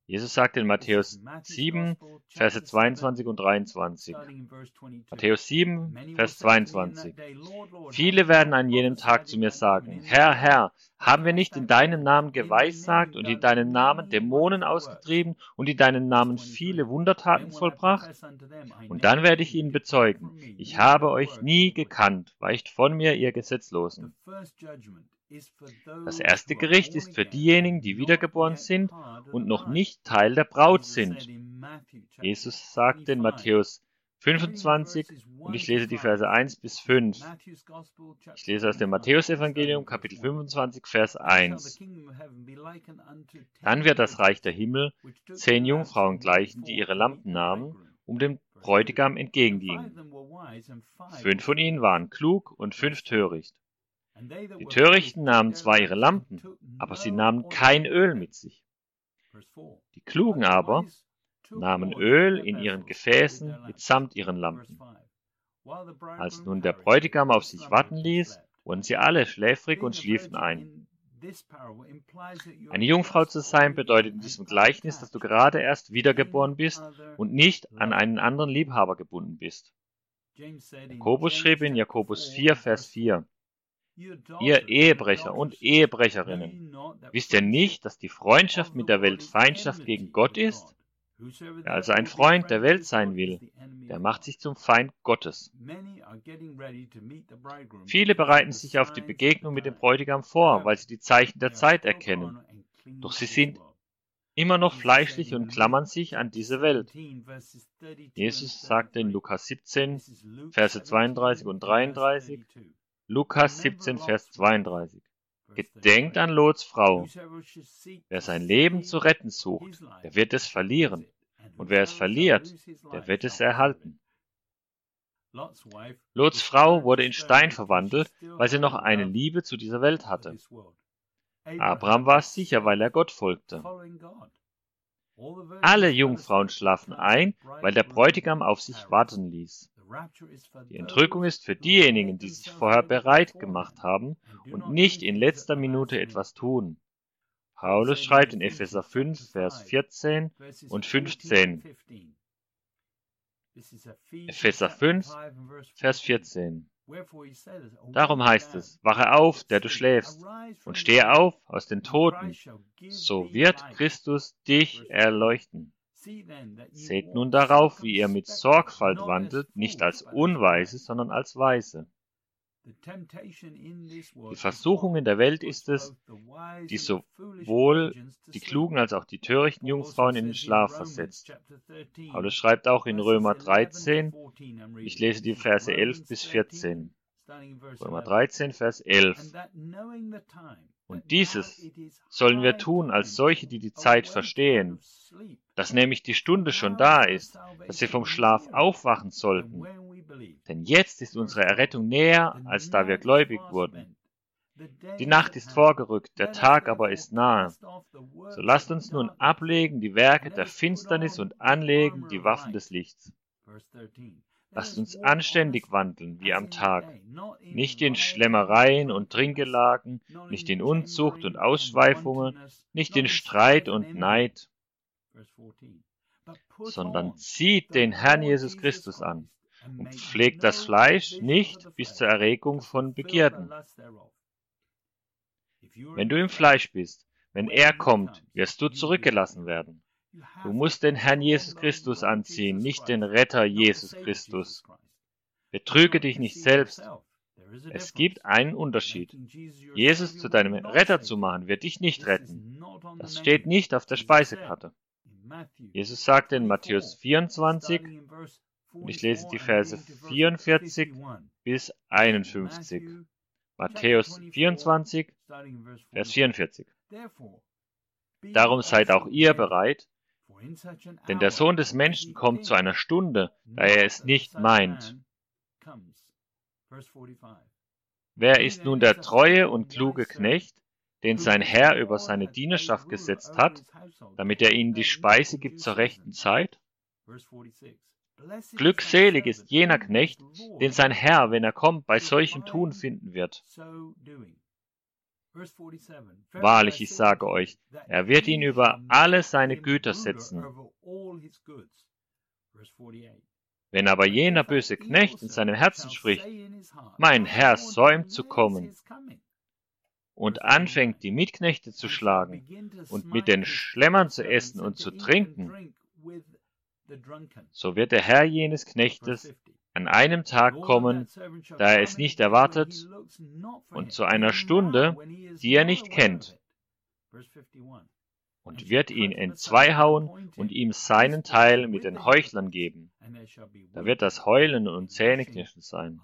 Jesus sagt in Matthäus 7, Verse 22 und 23. Matthäus 7, Vers 22. Viele werden an jenem Tag zu mir sagen, Herr, Herr, haben wir nicht in deinem Namen geweissagt und in deinem Namen Dämonen ausgetrieben und in deinem Namen viele Wundertaten vollbracht? Und dann werde ich ihnen bezeugen, ich habe euch nie gekannt, weicht von mir, ihr Gesetzlosen. Das erste Gericht ist für diejenigen, die wiedergeboren sind und noch nicht Teil der Braut sind. Jesus sagte in Matthäus 25, und ich lese die Verse 1 bis 5. Ich lese aus dem Matthäusevangelium, Kapitel 25, Vers 1. Dann wird das Reich der Himmel 10 Jungfrauen gleichen, die ihre Lampen nahmen, um dem Bräutigam entgegengingen. 5 von ihnen waren klug und 5 töricht. Die Törichten nahmen zwar ihre Lampen, aber sie nahmen kein Öl mit sich. Die Klugen aber nahmen Öl in ihren Gefäßen mitsamt ihren Lampen. Als nun der Bräutigam auf sich warten ließ, wurden sie alle schläfrig und schliefen ein. Eine Jungfrau zu sein bedeutet in diesem Gleichnis, dass du gerade erst wiedergeboren bist und nicht an einen anderen Liebhaber gebunden bist. Jakobus schrieb in Jakobus 4, Vers 4, Ihr Ehebrecher und Ehebrecherinnen, wisst ihr nicht, dass die Freundschaft mit der Welt Feindschaft gegen Gott ist? Wer also ein Freund der Welt sein will, der macht sich zum Feind Gottes. Viele bereiten sich auf die Begegnung mit dem Bräutigam vor, weil sie die Zeichen der Zeit erkennen. Doch sie sind immer noch fleischlich und klammern sich an diese Welt. Jesus sagte in Lukas 17, Verse 32 und 33, Lukas 17, Vers 32. Gedenkt an Lots Frau. Wer sein Leben zu retten sucht, der wird es verlieren. Und wer es verliert, der wird es erhalten. Lots Frau wurde in Stein verwandelt, weil sie noch eine Liebe zu dieser Welt hatte. Abraham war sicher, weil er Gott folgte. Alle Jungfrauen schlafen ein, weil der Bräutigam auf sich warten ließ. Die Entrückung ist für diejenigen, die sich vorher bereit gemacht haben und nicht in letzter Minute etwas tun. Paulus schreibt in Epheser 5, Vers 14 und 15. Epheser 5, Vers 14. Darum heißt es, wache auf, der du schläfst, und stehe auf aus den Toten, so wird Christus dich erleuchten. Seht nun darauf, wie ihr mit Sorgfalt wandelt, nicht als Unweise, sondern als Weise. Die Versuchung in der Welt ist es, die sowohl die klugen als auch die törichten Jungfrauen in den Schlaf versetzt. Paulus schreibt auch in Römer 13, ich lese die Verse 11 bis 14. Römer 13, Vers 11. Und dieses sollen wir tun als solche, die die Zeit verstehen, dass nämlich die Stunde schon da ist, dass sie vom Schlaf aufwachen sollten. Denn jetzt ist unsere Errettung näher, als da wir gläubig wurden. Die Nacht ist vorgerückt, der Tag aber ist nahe. So lasst uns nun ablegen die Werke der Finsternis und anlegen die Waffen des Lichts. Lasst uns anständig wandeln wie am Tag, nicht in Schlemmereien und Trinkgelagen, nicht in Unzucht und Ausschweifungen, nicht in Streit und Neid, sondern zieht den Herrn Jesus Christus an und pflegt das Fleisch nicht bis zur Erregung von Begierden. Wenn du im Fleisch bist, wenn er kommt, wirst du zurückgelassen werden. Du musst den Herrn Jesus Christus anziehen, nicht den Retter Jesus Christus. Betrüge dich nicht selbst. Es gibt einen Unterschied. Jesus zu deinem Retter zu machen, wird dich nicht retten. Das steht nicht auf der Speisekarte. Jesus sagte in Matthäus 24, und ich lese die Verse 44 bis 51. Matthäus 24, Vers 44. Darum seid auch ihr bereit, denn der Sohn des Menschen kommt zu einer Stunde, da er es nicht meint. Wer ist nun der treue und kluge Knecht, den sein Herr über seine Dienerschaft gesetzt hat, damit er ihnen die Speise gibt zur rechten Zeit? Glückselig ist jener Knecht, den sein Herr, wenn er kommt, bei solchem Tun finden wird. Wahrlich, ich sage euch, er wird ihn über alle seine Güter setzen. Wenn aber jener böse Knecht in seinem Herzen spricht, mein Herr säumt zu kommen, und anfängt, die Mitknechte zu schlagen und mit den Schlemmern zu essen und zu trinken, so wird der Herr jenes Knechtes an einem Tag kommen, da er es nicht erwartet, und zu einer Stunde, die er nicht kennt, und wird ihn entzweihauen und ihm seinen Teil mit den Heuchlern geben. Da wird das Heulen und Zähneknirschen sein.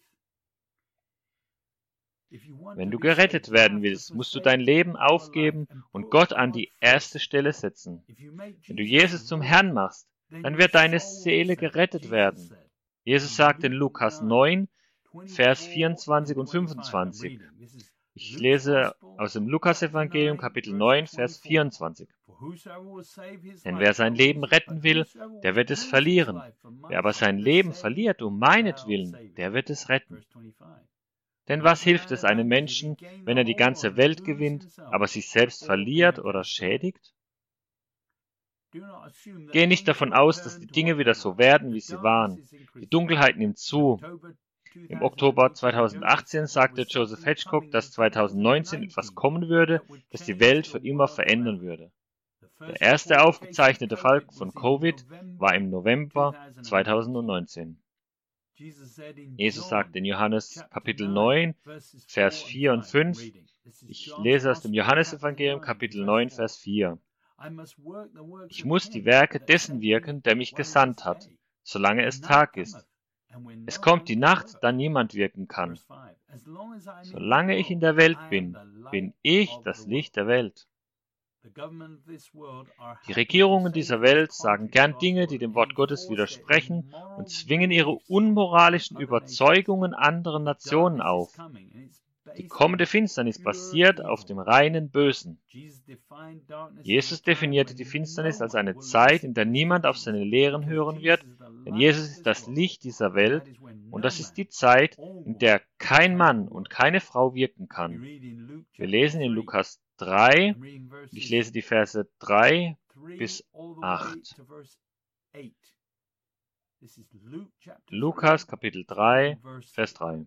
Wenn du gerettet werden willst, musst du dein Leben aufgeben und Gott an die erste Stelle setzen. Wenn du Jesus zum Herrn machst, dann wird deine Seele gerettet werden. Jesus sagt in Lukas 9, Vers 24 und 25. Ich lese aus dem Lukasevangelium, Kapitel 9, Vers 24. Denn wer sein Leben retten will, der wird es verlieren. Wer aber sein Leben verliert um meinetwillen, der wird es retten. Denn was hilft es einem Menschen, wenn er die ganze Welt gewinnt, aber sich selbst verliert oder schädigt? Geh nicht davon aus, dass die Dinge wieder so werden, wie sie waren. Die Dunkelheit nimmt zu. Im Oktober 2018 sagte Joseph Hedgecock, dass 2019 etwas kommen würde, das die Welt für immer verändern würde. Der erste aufgezeichnete Fall von Covid war im November 2019. Jesus sagt in Johannes Kapitel 9, Vers 4 und 5, ich lese aus dem Johannesevangelium Kapitel 9, Vers 4. Ich muss die Werke dessen wirken, der mich gesandt hat, solange es Tag ist. Es kommt die Nacht, da niemand wirken kann. Solange ich in der Welt bin, bin ich das Licht der Welt. Die Regierungen dieser Welt sagen gern Dinge, die dem Wort Gottes widersprechen und zwingen ihre unmoralischen Überzeugungen anderen Nationen auf. Die kommende Finsternis basiert auf dem reinen Bösen. Jesus definierte die Finsternis als eine Zeit, in der niemand auf seine Lehren hören wird, denn Jesus ist das Licht dieser Welt und das ist die Zeit, in der kein Mann und keine Frau wirken kann. Wir lesen in Lukas 3, und ich lese die Verse 3 bis 8. Lukas Kapitel 3, Vers 3.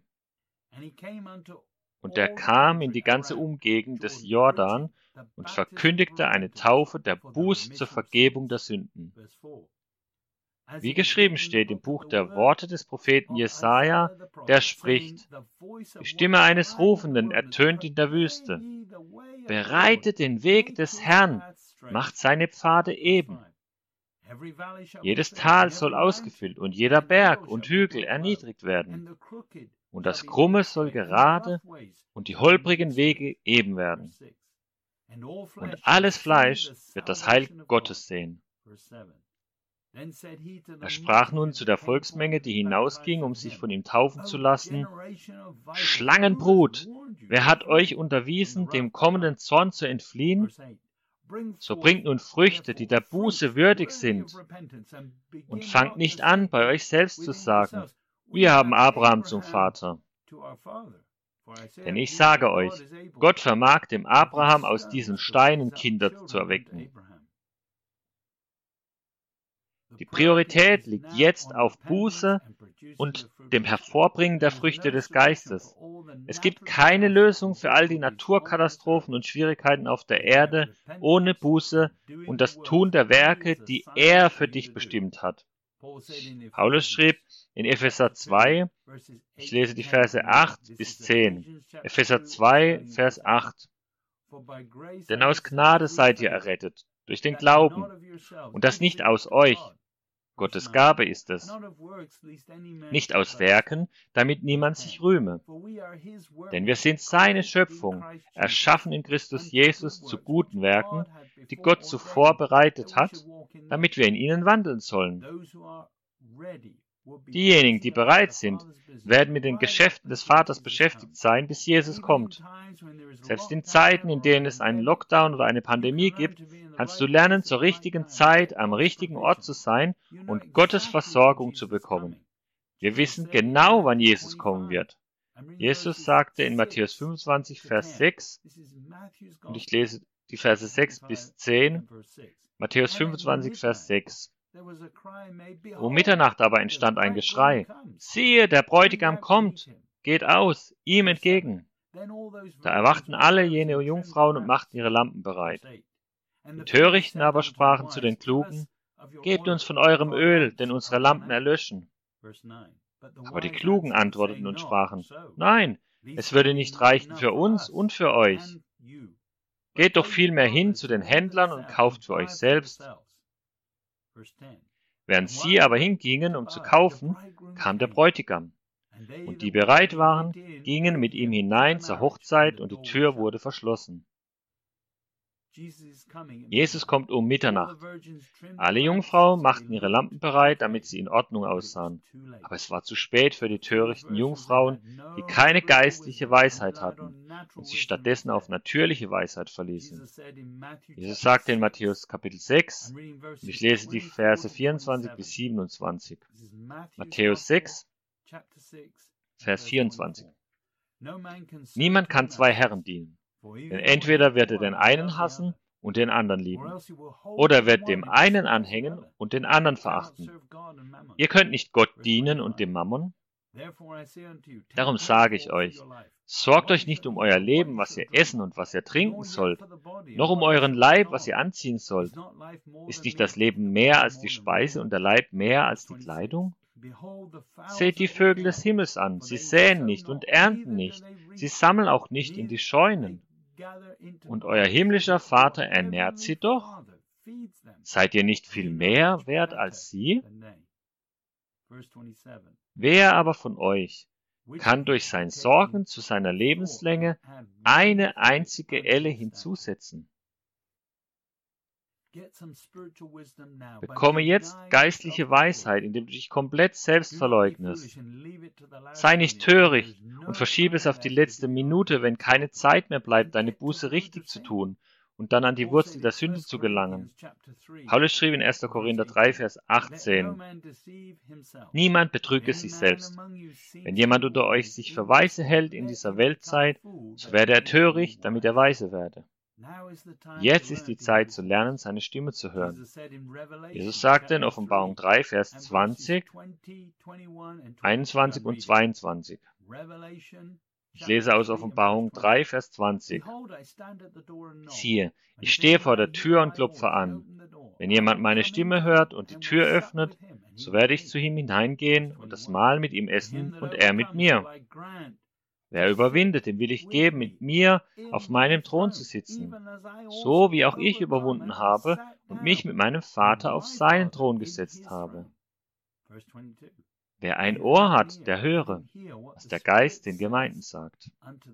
Und er kam in die ganze Umgegend des Jordan und verkündigte eine Taufe der Buße zur Vergebung der Sünden. Wie geschrieben steht im Buch der Worte des Propheten Jesaja, der spricht, die Stimme eines Rufenden ertönt in der Wüste. Bereitet den Weg des Herrn, macht seine Pfade eben. Jedes Tal soll ausgefüllt und jeder Berg und Hügel erniedrigt werden. Und das Krumme soll gerade und die holprigen Wege eben werden. Und alles Fleisch wird das Heil Gottes sehen. Er sprach nun zu der Volksmenge, die hinausging, um sich von ihm taufen zu lassen, Schlangenbrut, wer hat euch unterwiesen, dem kommenden Zorn zu entfliehen? So bringt nun Früchte, die der Buße würdig sind, und fangt nicht an, bei euch selbst zu sagen, wir haben Abraham zum Vater. Denn ich sage euch, Gott vermag dem Abraham aus diesen Steinen Kinder zu erwecken. Die Priorität liegt jetzt auf Buße und dem Hervorbringen der Früchte des Geistes. Es gibt keine Lösung für all die Naturkatastrophen und Schwierigkeiten auf der Erde ohne Buße und das Tun der Werke, die er für dich bestimmt hat. Paulus schrieb in Epheser 2, ich lese die Verse 8 bis 10. Epheser 2, Vers 8. Denn aus Gnade seid ihr errettet, durch den Glauben, und das nicht aus euch. Gottes Gabe ist es. Nicht aus Werken, damit niemand sich rühme. Denn wir sind seine Schöpfung, erschaffen in Christus Jesus zu guten Werken, die Gott zuvor bereitet hat, damit wir in ihnen wandeln sollen. Diejenigen, die bereit sind, werden mit den Geschäften des Vaters beschäftigt sein, bis Jesus kommt. Selbst in Zeiten, in denen es einen Lockdown oder eine Pandemie gibt, kannst du lernen, zur richtigen Zeit am richtigen Ort zu sein und Gottes Versorgung zu bekommen. Wir wissen genau, wann Jesus kommen wird. Jesus sagte in Matthäus 25, Vers 6, und ich lese die Verse 6 bis 10, Matthäus 25, Vers 6. Um Mitternacht aber entstand ein Geschrei. Siehe, der Bräutigam kommt, geht aus, ihm entgegen. Da erwachten alle jene Jungfrauen und machten ihre Lampen bereit. Die Törichten aber sprachen zu den Klugen, gebt uns von eurem Öl, denn unsere Lampen erlöschen. Aber die Klugen antworteten und sprachen, nein, es würde nicht reichen für uns und für euch. Geht doch vielmehr hin zu den Händlern und kauft für euch selbst. Während sie aber hingingen, um zu kaufen, kam der Bräutigam. Und die bereit waren, gingen mit ihm hinein zur Hochzeit und die Tür wurde verschlossen. Jesus kommt um Mitternacht. Alle Jungfrauen machten ihre Lampen bereit, damit sie in Ordnung aussahen. Aber es war zu spät für die törichten Jungfrauen, die keine geistliche Weisheit hatten und sich stattdessen auf natürliche Weisheit verließen. Jesus sagte in Matthäus Kapitel 6, und ich lese die Verse 24 bis 27. Matthäus 6, Vers 24. Niemand kann zwei Herren dienen. Denn entweder wird er den einen hassen und den anderen lieben, oder er wird dem einen anhängen und den anderen verachten. Ihr könnt nicht Gott dienen und dem Mammon. Darum sage ich euch, sorgt euch nicht um euer Leben, was ihr essen und was ihr trinken sollt, noch um euren Leib, was ihr anziehen sollt. Ist nicht das Leben mehr als die Speise und der Leib mehr als die Kleidung? Seht die Vögel des Himmels an, sie säen nicht und ernten nicht, sie sammeln auch nicht in die Scheunen. Und euer himmlischer Vater ernährt sie doch. Seid ihr nicht viel mehr wert als sie? Wer aber von euch kann durch sein Sorgen zu seiner Lebenslänge eine einzige Elle hinzusetzen? Bekomme jetzt geistliche Weisheit, indem du dich komplett selbst verleugnest. Sei nicht töricht und verschiebe es auf die letzte Minute, wenn keine Zeit mehr bleibt, deine Buße richtig zu tun und dann an die Wurzel der Sünde zu gelangen. Paulus schrieb in 1. Korinther 3, Vers 18, niemand betrüge sich selbst. Wenn jemand unter euch sich für weise hält in dieser Weltzeit, so werde er töricht, damit er weise werde. Jetzt ist die Zeit zu lernen, seine Stimme zu hören. Jesus sagte in Offenbarung 3, Vers 20, 21 und 22. Ich lese aus Offenbarung 3, Vers 20. Siehe, ich stehe vor der Tür und klopfe an. Wenn jemand meine Stimme hört und die Tür öffnet, so werde ich zu ihm hineingehen und das Mahl mit ihm essen und er mit mir. Wer überwindet, dem will ich geben, mit mir auf meinem Thron zu sitzen, so wie auch ich überwunden habe und mich mit meinem Vater auf seinen Thron gesetzt habe. Wer ein Ohr hat, der höre, was der Geist den Gemeinden sagt.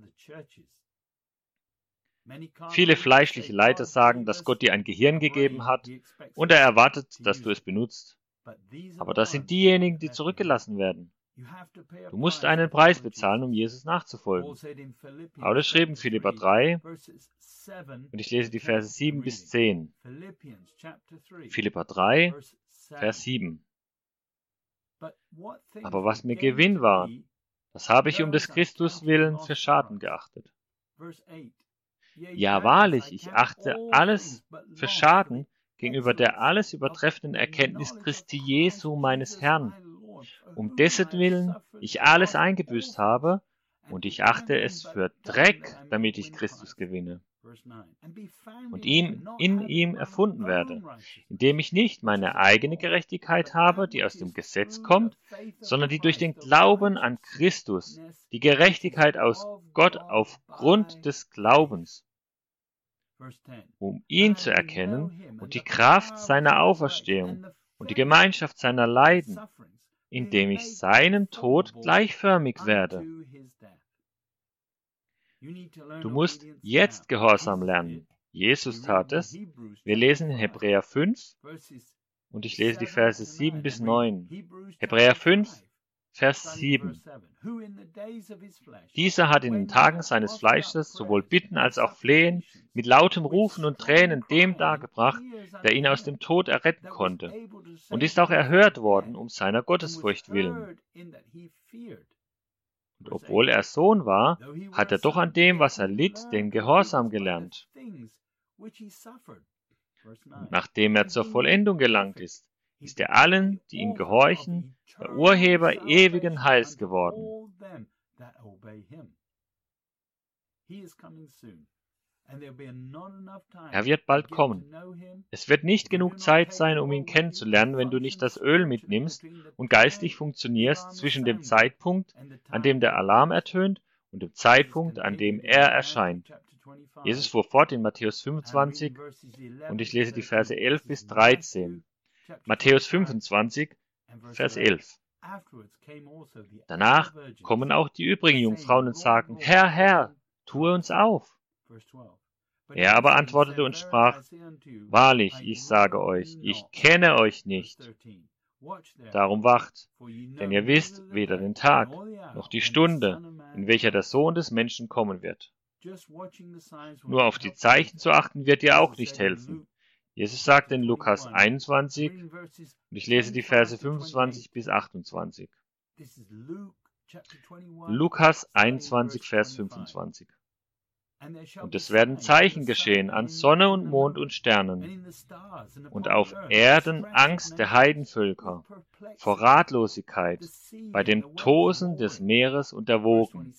Viele fleischliche Leiter sagen, dass Gott dir ein Gehirn gegeben hat und er erwartet, dass du es benutzt. Aber das sind diejenigen, die zurückgelassen werden. Du musst einen Preis bezahlen, um Jesus nachzufolgen. Paulus schrieb in Philipper 3, und ich lese die Verse 7 bis 10. Philipper 3, Vers 7. Aber was mir Gewinn war, das habe ich um des Christus willen für Schaden geachtet. Ja, wahrlich, ich achte alles für Schaden gegenüber der alles übertreffenden Erkenntnis Christi Jesu meines Herrn, um dessentwillen ich alles eingebüßt habe, und ich achte es für Dreck, damit ich Christus gewinne und in ihm erfunden werde, indem ich nicht meine eigene Gerechtigkeit habe, die aus dem Gesetz kommt, sondern die durch den Glauben an Christus, die Gerechtigkeit aus Gott aufgrund des Glaubens, um ihn zu erkennen und die Kraft seiner Auferstehung und die Gemeinschaft seiner Leiden, indem ich seinem Tod gleichförmig werde. Du musst jetzt Gehorsam lernen. Jesus tat es. Wir lesen in Hebräer 5 und ich lese die Verse 7 bis 9. Hebräer 5, Vers 7. Dieser hat in den Tagen seines Fleisches sowohl Bitten als auch Flehen mit lautem Rufen und Tränen dem dargebracht, der ihn aus dem Tod erretten konnte, und ist auch erhört worden um seiner Gottesfurcht willen. Und obwohl er Sohn war, hat er doch an dem, was er litt, den Gehorsam gelernt. Und nachdem er zur Vollendung gelangt ist er allen, die ihm gehorchen, der Urheber ewigen Heils geworden. Er wird bald kommen. Es wird nicht genug Zeit sein, um ihn kennenzulernen, wenn du nicht das Öl mitnimmst und geistlich funktionierst zwischen dem Zeitpunkt, an dem der Alarm ertönt, und dem Zeitpunkt, an dem er erscheint. Jesus fuhr fort in Matthäus 25 und ich lese die Verse 11 bis 13. Matthäus 25, Vers 11. Danach kommen auch die übrigen Jungfrauen und sagen, Herr, Herr, tue uns auf. Er aber antwortete und sprach, wahrlich, ich sage euch, ich kenne euch nicht. Darum wacht, denn ihr wisst weder den Tag noch die Stunde, in welcher der Sohn des Menschen kommen wird. Nur auf die Zeichen zu achten, wird dir auch nicht helfen. Jesus sagt in Lukas 21, und ich lese die Verse 25 bis 28. Lukas 21, Vers 25. Und es werden Zeichen geschehen an Sonne und Mond und Sternen und auf Erden Angst der Heidenvölker, vor Ratlosigkeit, bei dem Tosen des Meeres und der Wogen,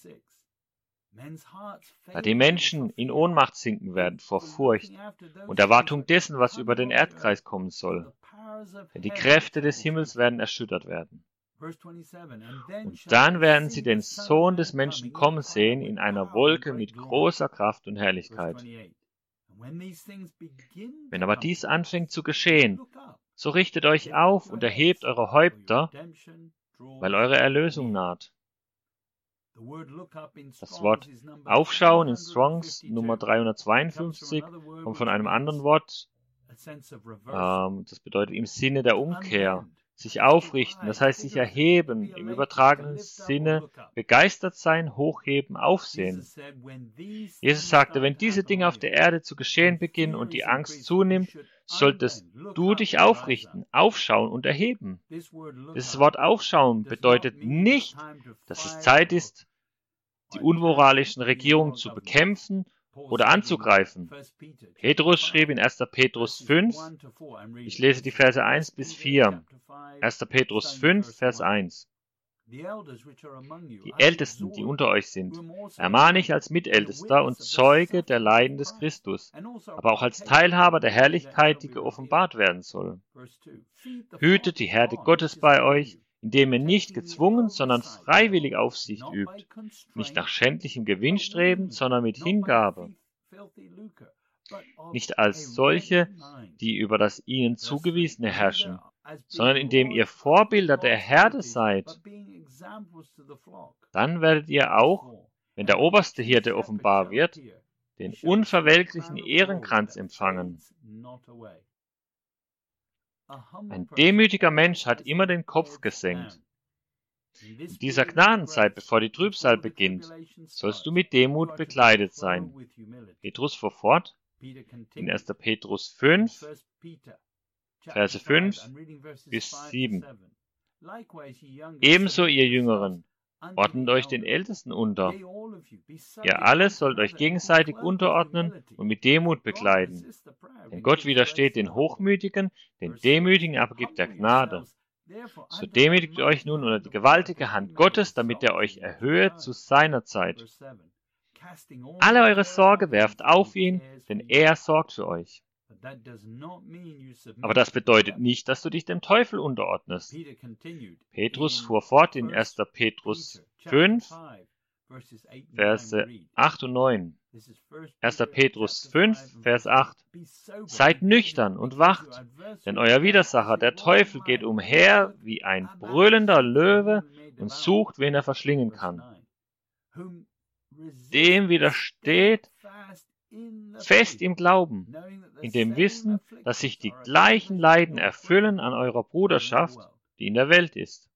da die Menschen in Ohnmacht sinken werden vor Furcht und Erwartung dessen, was über den Erdkreis kommen soll. Denn die Kräfte des Himmels werden erschüttert werden. Und dann werden sie den Sohn des Menschen kommen sehen in einer Wolke mit großer Kraft und Herrlichkeit. Wenn aber dies anfängt zu geschehen, so richtet euch auf und erhebt eure Häupter, weil eure Erlösung naht. Das Wort Aufschauen in Strongs Nummer 352 kommt von einem anderen Wort, das bedeutet im Sinne der Umkehr. Sich aufrichten, das heißt sich erheben, im übertragenen Sinne begeistert sein, hochheben, aufsehen. Jesus sagte, wenn diese Dinge auf der Erde zu geschehen beginnen und die Angst zunimmt, solltest du dich aufrichten, aufschauen und erheben. Dieses Wort aufschauen bedeutet nicht, dass es Zeit ist, die unmoralischen Regierungen zu bekämpfen oder anzugreifen. Petrus schrieb in 1. Petrus 5, ich lese die Verse 1 bis 4, 1. Petrus 5, Vers 1. Die Ältesten, die unter euch sind, ermahne ich als Mitältester und Zeuge der Leiden des Christus, aber auch als Teilhaber der Herrlichkeit, die geoffenbart werden soll. Hütet die Herde Gottes bei euch, indem ihr nicht gezwungen, sondern freiwillig Aufsicht übt, nicht nach schändlichem Gewinn strebend, sondern mit Hingabe, nicht als solche, die über das ihnen Zugewiesene herrschen, sondern indem ihr Vorbilder der Herde seid. Dann werdet ihr auch, wenn der oberste Hirte offenbar wird, den unverwelklichen Ehrenkranz empfangen. Ein demütiger Mensch hat immer den Kopf gesenkt. In dieser Gnadenzeit, bevor die Trübsal beginnt, sollst du mit Demut bekleidet sein. Petrus fuhr fort in 1. Petrus 5, Verse 5 bis 7. Ebenso ihr Jüngeren, ordnet euch den Ältesten unter. Ihr alle sollt euch gegenseitig unterordnen und mit Demut bekleiden. Denn Gott widersteht den Hochmütigen, den Demütigen aber gibt er Gnade. So demütigt euch nun unter die gewaltige Hand Gottes, damit er euch erhöhe zu seiner Zeit. Alle eure Sorge werft auf ihn, denn er sorgt für euch. Aber das bedeutet nicht, dass du dich dem Teufel unterordnest. Petrus fuhr fort in 1. Petrus 5, Verse 8 und 9. 1. Petrus 5, Vers 8. Seid nüchtern und wacht, denn euer Widersacher, der Teufel, geht umher wie ein brüllender Löwe und sucht, wen er verschlingen kann. Dem widersteht fest im Glauben, in dem Wissen, dass sich die gleichen Leiden erfüllen an eurer Bruderschaft, die in der Welt ist.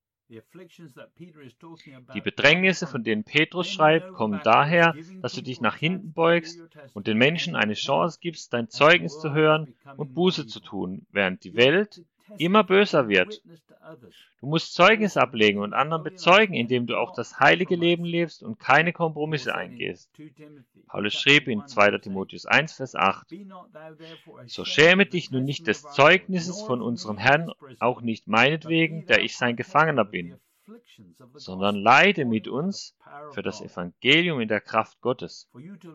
Die Bedrängnisse, von denen Petrus schreibt, kommen daher, dass du dich nach hinten beugst und den Menschen eine Chance gibst, dein Zeugnis zu hören und Buße zu tun, während die Welt immer böser wird. Du musst Zeugnis ablegen und anderen bezeugen, indem du auch das heilige Leben lebst und keine Kompromisse eingehst. Paulus schrieb in 2. Timotheus 1, Vers 8, so schäme dich nun nicht des Zeugnisses von unserem Herrn, auch nicht meinetwegen, der ich sein Gefangener bin, sondern leide mit uns für das Evangelium in der Kraft Gottes.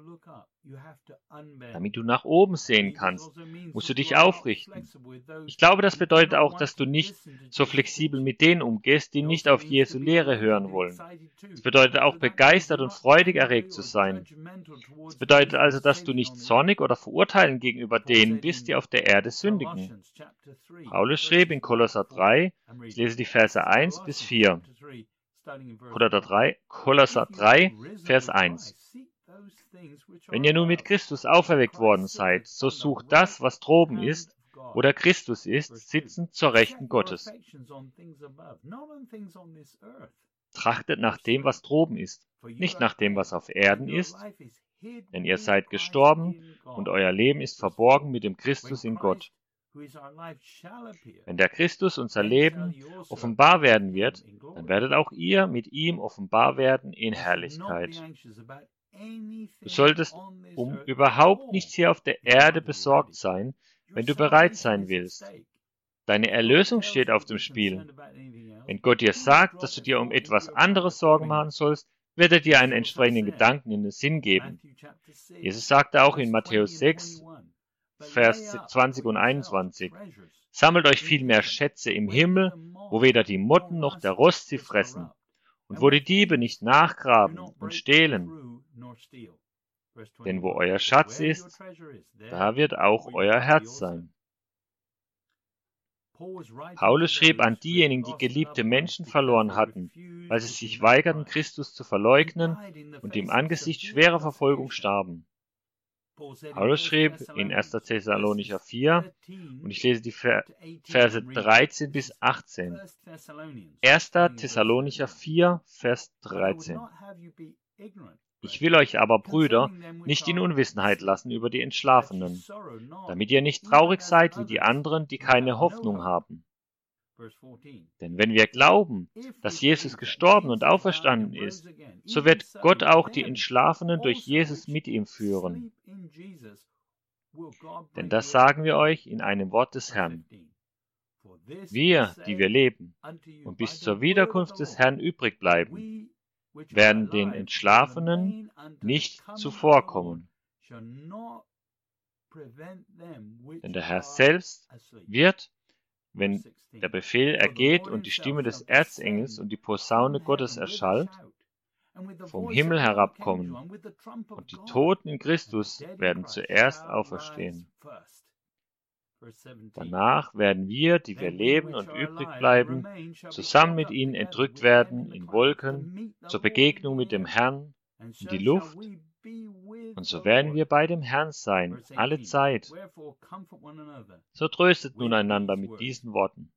Damit du nach oben sehen kannst, musst du dich aufrichten. Ich glaube, das bedeutet auch, dass du nicht so flexibel mit denen umgehst, die nicht auf Jesu Lehre hören wollen. Es bedeutet auch, begeistert und freudig erregt zu sein. Es bedeutet also, dass du nicht zornig oder verurteilend gegenüber denen bist, die auf der Erde sündigen. Paulus schrieb in Kolosser 3, ich lese die Verse 1 bis 4. Kolosser 3, Vers 1. Wenn ihr nun mit Christus auferweckt worden seid, so sucht das, was droben ist, wo der Christus ist, sitzend zur Rechten Gottes. Trachtet nach dem, was droben ist, nicht nach dem, was auf Erden ist, denn ihr seid gestorben und euer Leben ist verborgen mit dem Christus in Gott. Wenn der Christus, unser Leben, offenbar werden wird, dann werdet auch ihr mit ihm offenbar werden in Herrlichkeit. Du solltest um überhaupt nichts hier auf der Erde besorgt sein, wenn du bereit sein willst. Deine Erlösung steht auf dem Spiel. Wenn Gott dir sagt, dass du dir um etwas anderes Sorgen machen sollst, wird er dir einen entsprechenden Gedanken in den Sinn geben. Jesus sagte auch in Matthäus 6, Vers 20 und 21, sammelt euch vielmehr Schätze im Himmel, wo weder die Motten noch der Rost sie fressen, und wo die Diebe nicht nachgraben und stehlen. Denn wo euer Schatz ist, da wird auch euer Herz sein. Paulus schrieb an diejenigen, die geliebte Menschen verloren hatten, weil sie sich weigerten, Christus zu verleugnen und im Angesicht schwerer Verfolgung starben. Paulus schrieb in 1. Thessalonicher 4, und ich lese die Verse 13 bis 18. 1. Thessalonicher 4, Vers 13. Ich will euch aber, Brüder, nicht in Unwissenheit lassen über die Entschlafenen, damit ihr nicht traurig seid wie die anderen, die keine Hoffnung haben. Denn wenn wir glauben, dass Jesus gestorben und auferstanden ist, so wird Gott auch die Entschlafenen durch Jesus mit ihm führen. Denn das sagen wir euch in einem Wort des Herrn. Wir, die wir leben und bis zur Wiederkunft des Herrn übrig bleiben, werden den Entschlafenen nicht zuvorkommen. Denn der Herr selbst wird, wenn der Befehl ergeht und die Stimme des Erzengels und die Posaune Gottes erschallt, vom Himmel herabkommen, und die Toten in Christus werden zuerst auferstehen. Danach werden wir, die wir leben und übrig bleiben, zusammen mit ihnen entrückt werden in Wolken zur Begegnung mit dem Herrn in die Luft, und so werden wir bei dem Herrn sein, alle Zeit. So tröstet nun einander mit diesen Worten.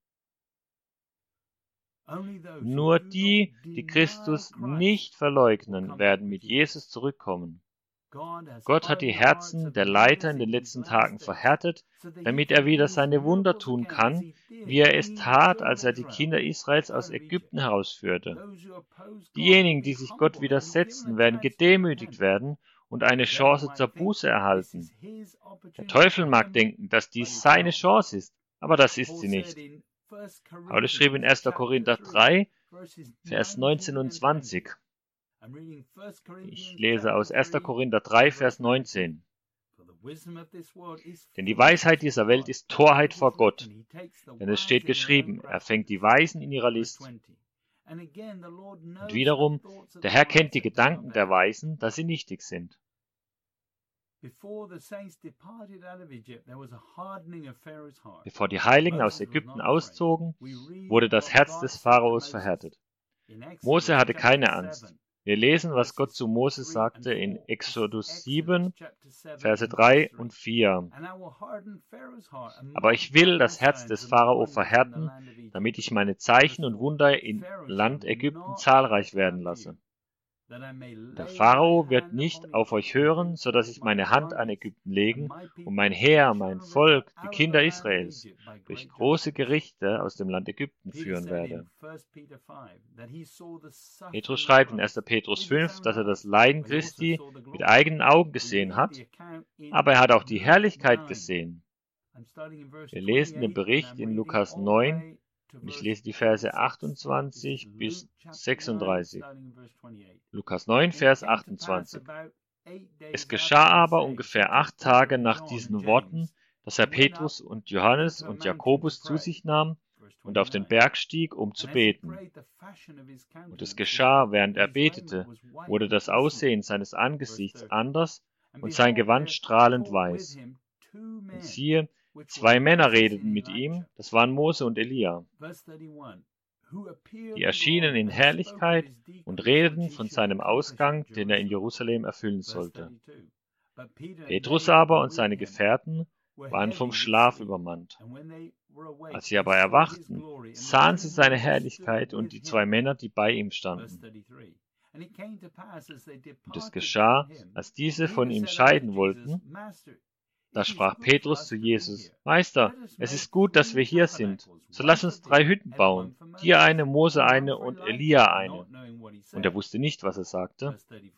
Nur die, die Christus nicht verleugnen, werden mit Jesus zurückkommen. Gott hat die Herzen der Leiter in den letzten Tagen verhärtet, damit er wieder seine Wunder tun kann, wie er es tat, als er die Kinder Israels aus Ägypten herausführte. Diejenigen, die sich Gott widersetzen, werden gedemütigt werden und eine Chance zur Buße erhalten. Der Teufel mag denken, dass dies seine Chance ist, aber das ist sie nicht. Paulus schrieb in 1. Korinther 3, Vers 19 und 20. Ich lese aus 1. Korinther 3, Vers 19. Denn die Weisheit dieser Welt ist Torheit vor Gott. Denn es steht geschrieben, er fängt die Weisen in ihrer List. Und wiederum, der Herr kennt die Gedanken der Weisen, dass sie nichtig sind. Bevor die Heiligen aus Ägypten auszogen, wurde das Herz des Pharaos verhärtet. Mose hatte keine Angst. Wir lesen, was Gott zu Mose sagte in Exodus 7, Verse 3 und 4. Aber ich will das Herz des Pharao verhärten, damit ich meine Zeichen und Wunder im Land Ägypten zahlreich werden lasse. Der Pharao wird nicht auf euch hören, so dass ich meine Hand an Ägypten legen und mein Heer, mein Volk, die Kinder Israels, durch große Gerichte aus dem Land Ägypten führen werde. Petrus schreibt in 1. Petrus 5, dass er das Leiden Christi mit eigenen Augen gesehen hat, aber er hat auch die Herrlichkeit gesehen. Wir lesen den Bericht in Lukas 9, und ich lese die Verse 28 bis 36. Lukas 9, Vers 28. Es geschah aber ungefähr 8 Tage nach diesen Worten, dass er Petrus und Johannes und Jakobus zu sich nahm und auf den Berg stieg, um zu beten. Und es geschah, während er betete, wurde das Aussehen seines Angesichts anders und sein Gewand strahlend weiß. Und siehe, 2 Männer redeten mit ihm, das waren Mose und Elia. Die erschienen in Herrlichkeit und redeten von seinem Ausgang, den er in Jerusalem erfüllen sollte. Petrus aber und seine Gefährten waren vom Schlaf übermannt. Als sie aber erwachten, sahen sie seine Herrlichkeit und die 2 Männer, die bei ihm standen. Und es geschah, als diese von ihm scheiden wollten, da sprach Petrus zu Jesus: Meister, es ist gut, dass wir hier sind. So lass uns 3 Hütten bauen, dir eine, Mose eine und Elia eine. Und er wusste nicht, was er sagte.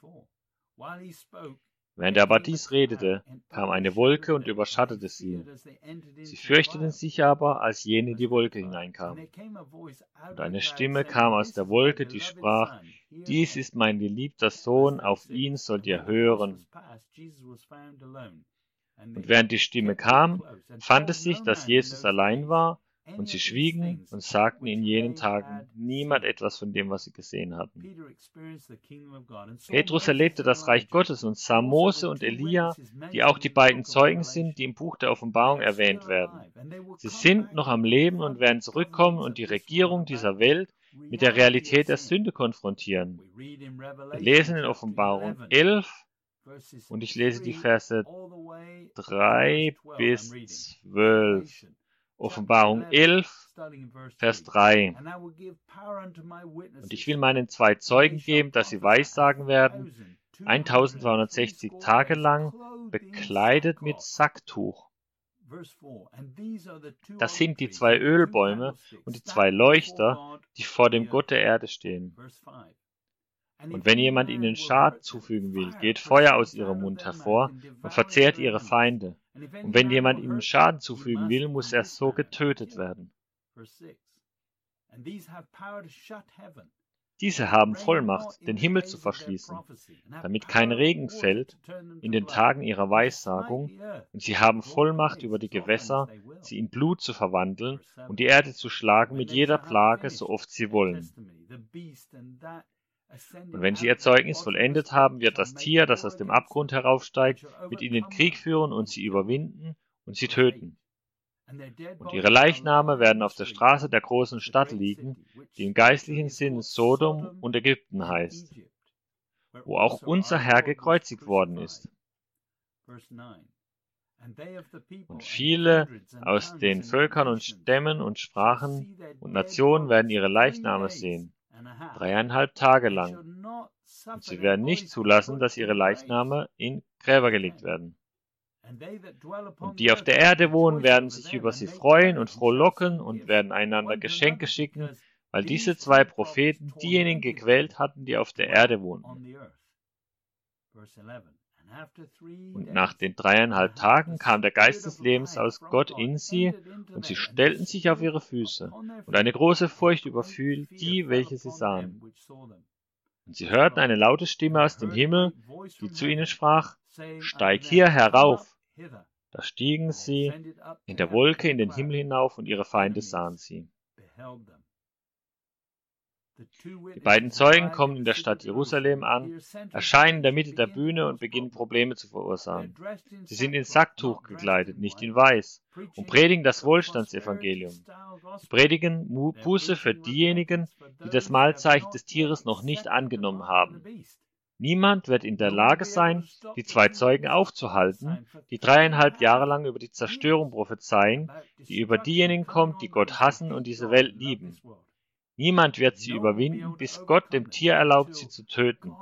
Während er aber dies redete, kam eine Wolke und überschattete sie. Sie fürchteten sich aber, als jene in die Wolke hineinkamen. Und eine Stimme kam aus der Wolke, die sprach: Dies ist mein geliebter Sohn, auf ihn sollt ihr hören. Und während die Stimme kam, fand es sich, dass Jesus allein war, und sie schwiegen und sagten in jenen Tagen niemand etwas von dem, was sie gesehen hatten. Petrus erlebte das Reich Gottes und sah Mose und Elia, die auch die beiden Zeugen sind, die im Buch der Offenbarung erwähnt werden. Sie sind noch am Leben und werden zurückkommen und die Regierung dieser Welt mit der Realität der Sünde konfrontieren. Wir lesen in Offenbarung 11, und ich lese die Verse 3 bis 12. Offenbarung 11, Vers 3. Und ich will meinen 2 Zeugen geben, dass sie Weissagen werden, 1260 Tage lang, bekleidet mit Sacktuch. Das sind die 2 Ölbäume und die 2 Leuchter, die vor dem Gott der Erde stehen. Und wenn jemand ihnen Schaden zufügen will, geht Feuer aus ihrem Mund hervor und verzehrt ihre Feinde. Und wenn jemand ihnen Schaden zufügen will, muss er so getötet werden. Diese haben Vollmacht, den Himmel zu verschließen, damit kein Regen fällt in den Tagen ihrer Weissagung, und sie haben Vollmacht über die Gewässer, sie in Blut zu verwandeln und die Erde zu schlagen mit jeder Plage, so oft sie wollen. Und wenn sie ihr Zeugnis vollendet haben, wird das Tier, das aus dem Abgrund heraufsteigt, mit ihnen Krieg führen und sie überwinden und sie töten. Und ihre Leichname werden auf der Straße der großen Stadt liegen, die im geistlichen Sinn Sodom und Ägypten heißt, wo auch unser Herr gekreuzigt worden ist. Und viele aus den Völkern und Stämmen und Sprachen und Nationen werden ihre Leichname sehen, 3,5 Tage lang. Und sie werden nicht zulassen, dass ihre Leichname in Gräber gelegt werden. Und die auf der Erde wohnen, werden sich über sie freuen und frohlocken und werden einander Geschenke schicken, weil diese 2 Propheten diejenigen gequält hatten, die auf der Erde wohnten. Und nach den 3,5 Tagen kam der Geist des Lebens aus Gott in sie, und sie stellten sich auf ihre Füße, und eine große Furcht überfiel die, welche sie sahen. Und sie hörten eine laute Stimme aus dem Himmel, die zu ihnen sprach: Steig hier herauf. Da stiegen sie in der Wolke in den Himmel hinauf, und ihre Feinde sahen sie. Die beiden Zeugen kommen in der Stadt Jerusalem an, erscheinen in der Mitte der Bühne und beginnen Probleme zu verursachen. Sie sind in Sacktuch gekleidet, nicht in Weiß, und predigen das Wohlstandsevangelium. Sie predigen Buße für diejenigen, die das Mahlzeichen des Tieres noch nicht angenommen haben. Niemand wird in der Lage sein, die 2 Zeugen aufzuhalten, die 3,5 Jahre lang über die Zerstörung prophezeien, die über diejenigen kommt, die Gott hassen und diese Welt lieben. Niemand wird sie überwinden, bis Gott dem Tier erlaubt, sie zu töten.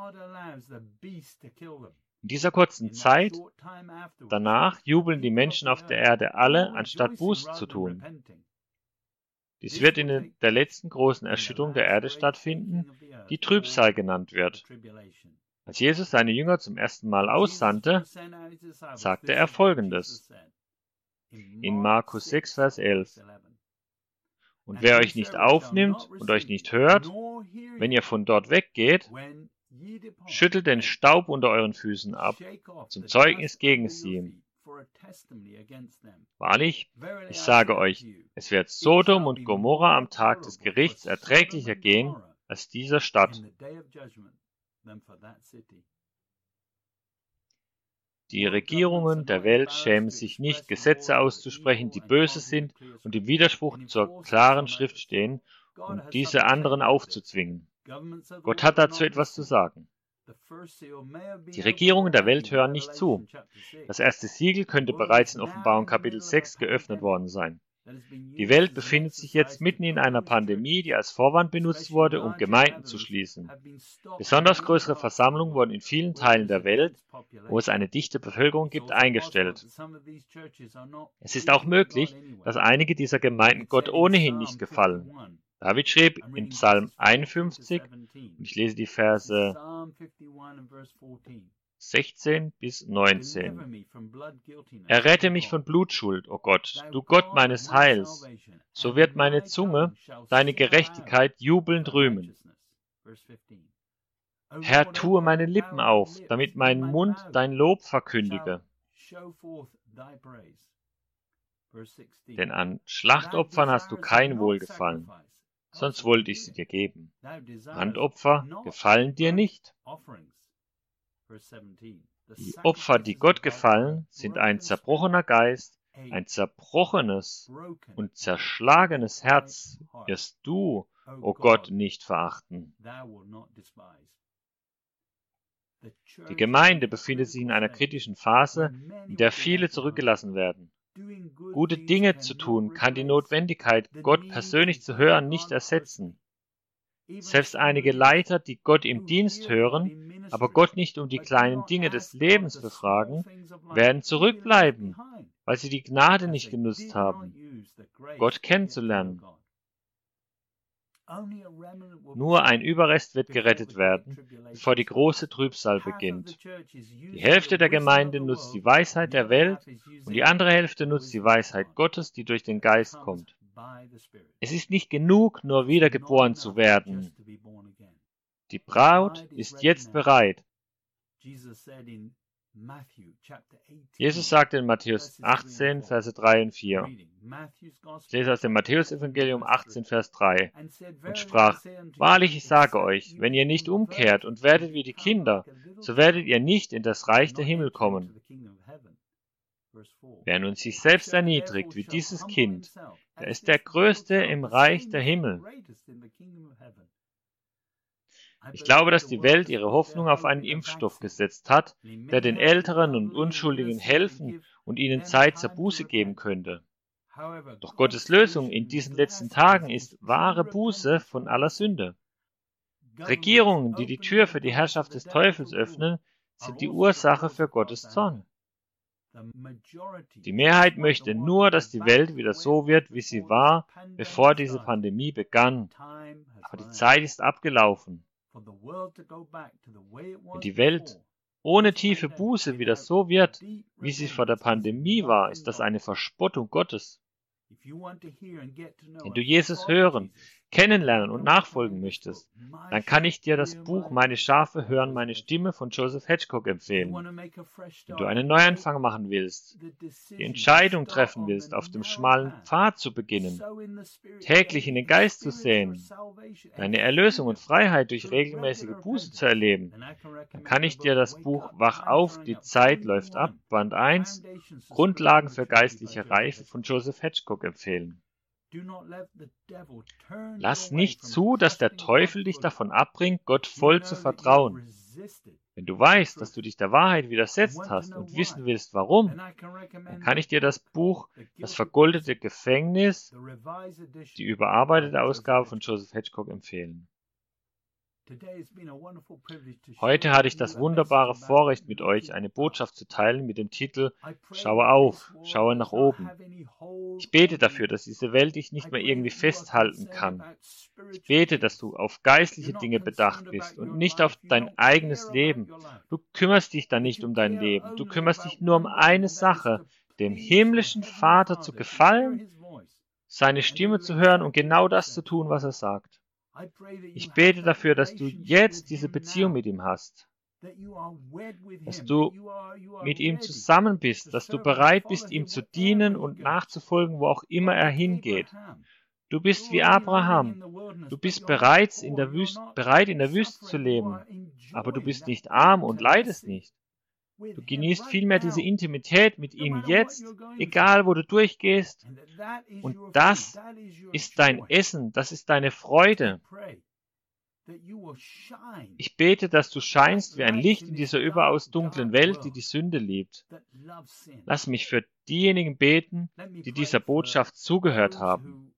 In dieser kurzen Zeit danach jubeln die Menschen auf der Erde alle, anstatt Buße zu tun. Dies wird in der letzten großen Erschütterung der Erde stattfinden, die Trübsal genannt wird. Als Jesus seine Jünger zum ersten Mal aussandte, sagte er Folgendes in Markus 6, Vers 11. Und wer euch nicht aufnimmt und euch nicht hört, wenn ihr von dort weggeht, schüttelt den Staub unter euren Füßen ab, zum Zeugnis gegen sie. Wahrlich, ich sage euch, es wird Sodom und Gomorra am Tag des Gerichts erträglicher gehen als dieser Stadt. Die Regierungen der Welt schämen sich nicht, Gesetze auszusprechen, die böse sind und im Widerspruch zur klaren Schrift stehen, um diese anderen aufzuzwingen. Gott hat dazu etwas zu sagen. Die Regierungen der Welt hören nicht zu. Das erste Siegel könnte bereits in Offenbarung Kapitel 6 geöffnet worden sein. Die Welt befindet sich jetzt mitten in einer Pandemie, die als Vorwand benutzt wurde, um Gemeinden zu schließen. Besonders größere Versammlungen wurden in vielen Teilen der Welt, wo es eine dichte Bevölkerung gibt, eingestellt. Es ist auch möglich, dass einige dieser Gemeinden Gott ohnehin nicht gefallen. David schrieb in Psalm 51, und ich lese die Verse 16 bis 19. Errette mich von Blutschuld, o Gott, du Gott meines Heils. So wird meine Zunge deine Gerechtigkeit jubelnd rühmen. Herr, tue meine Lippen auf, damit mein Mund dein Lob verkündige. Denn an Schlachtopfern hast du kein Wohlgefallen, sonst wollte ich sie dir geben. Brandopfer gefallen dir nicht. Die Opfer, die Gott gefallen, sind ein zerbrochener Geist, ein zerbrochenes und zerschlagenes Herz wirst du, o Gott, nicht verachten. Die Gemeinde befindet sich in einer kritischen Phase, in der viele zurückgelassen werden. Gute Dinge zu tun kann die Notwendigkeit, Gott persönlich zu hören, nicht ersetzen. Selbst einige Leiter, die Gott im Dienst hören, aber Gott nicht um die kleinen Dinge des Lebens befragen, werden zurückbleiben, weil sie die Gnade nicht genutzt haben, Gott kennenzulernen. Nur ein Überrest wird gerettet werden, bevor die große Trübsal beginnt. Die Hälfte der Gemeinde nutzt die Weisheit der Welt und die andere Hälfte nutzt die Weisheit Gottes, die durch den Geist kommt. Es ist nicht genug, nur wiedergeboren zu werden. Die Braut ist jetzt bereit. Jesus sagte in Matthäus 18, Verse 3 und 4. Ich lese aus dem Matthäus-Evangelium 18, Vers 3 und sprach, wahrlich, ich sage euch, wenn ihr nicht umkehrt und werdet wie die Kinder, so werdet ihr nicht in das Reich der Himmel kommen. Wer nun sich selbst erniedrigt wie dieses Kind, der ist der Größte im Reich der Himmel. Ich glaube, dass die Welt ihre Hoffnung auf einen Impfstoff gesetzt hat, der den Älteren und Unschuldigen helfen und ihnen Zeit zur Buße geben könnte. Doch Gottes Lösung in diesen letzten Tagen ist wahre Buße von aller Sünde. Regierungen, die die Tür für die Herrschaft des Teufels öffnen, sind die Ursache für Gottes Zorn. Die Mehrheit möchte nur, dass die Welt wieder so wird, wie sie war, bevor diese Pandemie begann. Aber die Zeit ist abgelaufen. Wenn die Welt ohne tiefe Buße wieder so wird, wie sie vor der Pandemie war, ist das eine Verspottung Gottes. Wenn du Jesus hören, kennenlernen und nachfolgen möchtest, dann kann ich dir das Buch Meine Schafe hören meine Stimme von Joseph Hedgecock empfehlen. Wenn du einen Neuanfang machen willst, die Entscheidung treffen willst, auf dem schmalen Pfad zu beginnen, täglich in den Geist zu säen, deine Erlösung und Freiheit durch regelmäßige Buße zu erleben, dann kann ich dir das Buch Wach auf, die Zeit läuft ab, Band 1, Grundlagen für geistliche Reife von Joseph Hedgecock empfehlen. Lass nicht zu, dass der Teufel dich davon abbringt, Gott voll zu vertrauen. Wenn du weißt, dass du dich der Wahrheit widersetzt hast und wissen willst, warum, dann kann ich dir das Buch Das vergoldete Gefängnis, die überarbeitete Ausgabe von Joseph Hedgecock, empfehlen. Heute hatte ich das wunderbare Vorrecht, mit euch eine Botschaft zu teilen mit dem Titel Schaue auf, schaue nach oben. Ich bete dafür, dass diese Welt dich nicht mehr irgendwie festhalten kann. Ich bete, dass du auf geistliche Dinge bedacht bist und nicht auf dein eigenes Leben. Du kümmerst dich dann nicht um dein Leben. Du kümmerst dich nur um eine Sache, dem himmlischen Vater zu gefallen, seine Stimme zu hören und genau das zu tun, was er sagt. Ich bete dafür, dass du jetzt diese Beziehung mit ihm hast, dass du mit ihm zusammen bist, dass du bereit bist, ihm zu dienen und nachzufolgen, wo auch immer er hingeht. Du bist wie Abraham. Du bist bereit, in der Wüste zu leben, aber du bist nicht arm und leidest nicht. Du genießt vielmehr diese Intimität mit ihm jetzt, egal wo du durchgehst. Und das ist dein Essen, das ist deine Freude. Ich bete, dass du scheinst wie ein Licht in dieser überaus dunklen Welt, die die Sünde liebt. Lass mich für diejenigen beten, die dieser Botschaft zugehört haben.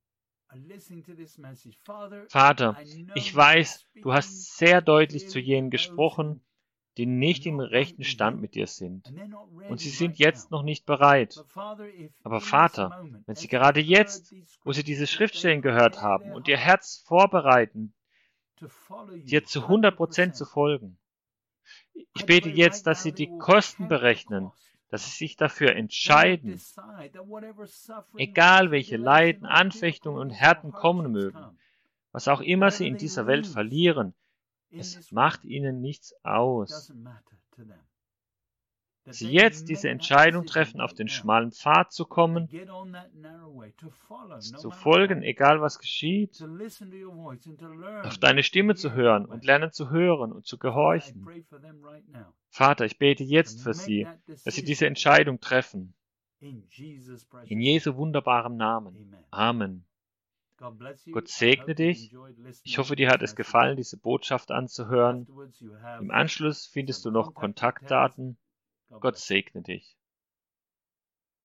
Vater, ich weiß, du hast sehr deutlich zu jenen gesprochen, die nicht im rechten Stand mit dir sind. Und sie sind jetzt noch nicht bereit. Aber Vater, wenn sie gerade jetzt, wo sie diese Schriftstellen gehört haben und ihr Herz vorbereiten, dir zu 100% zu folgen. Ich bete jetzt, dass sie die Kosten berechnen, dass sie sich dafür entscheiden, egal welche Leiden, Anfechtungen und Härten kommen mögen, was auch immer sie in dieser Welt verlieren, es macht ihnen nichts aus. Dass sie jetzt diese Entscheidung treffen, auf den schmalen Pfad zu kommen, zu folgen, egal was geschieht, auf deine Stimme zu hören und lernen zu hören und zu gehorchen. Vater, ich bete jetzt für sie, dass sie diese Entscheidung treffen. In Jesu wunderbarem Namen. Amen. Gott segne dich. Ich hoffe, dir hat es gefallen, diese Botschaft anzuhören. Im Anschluss findest du noch Kontaktdaten. Gott segne dich.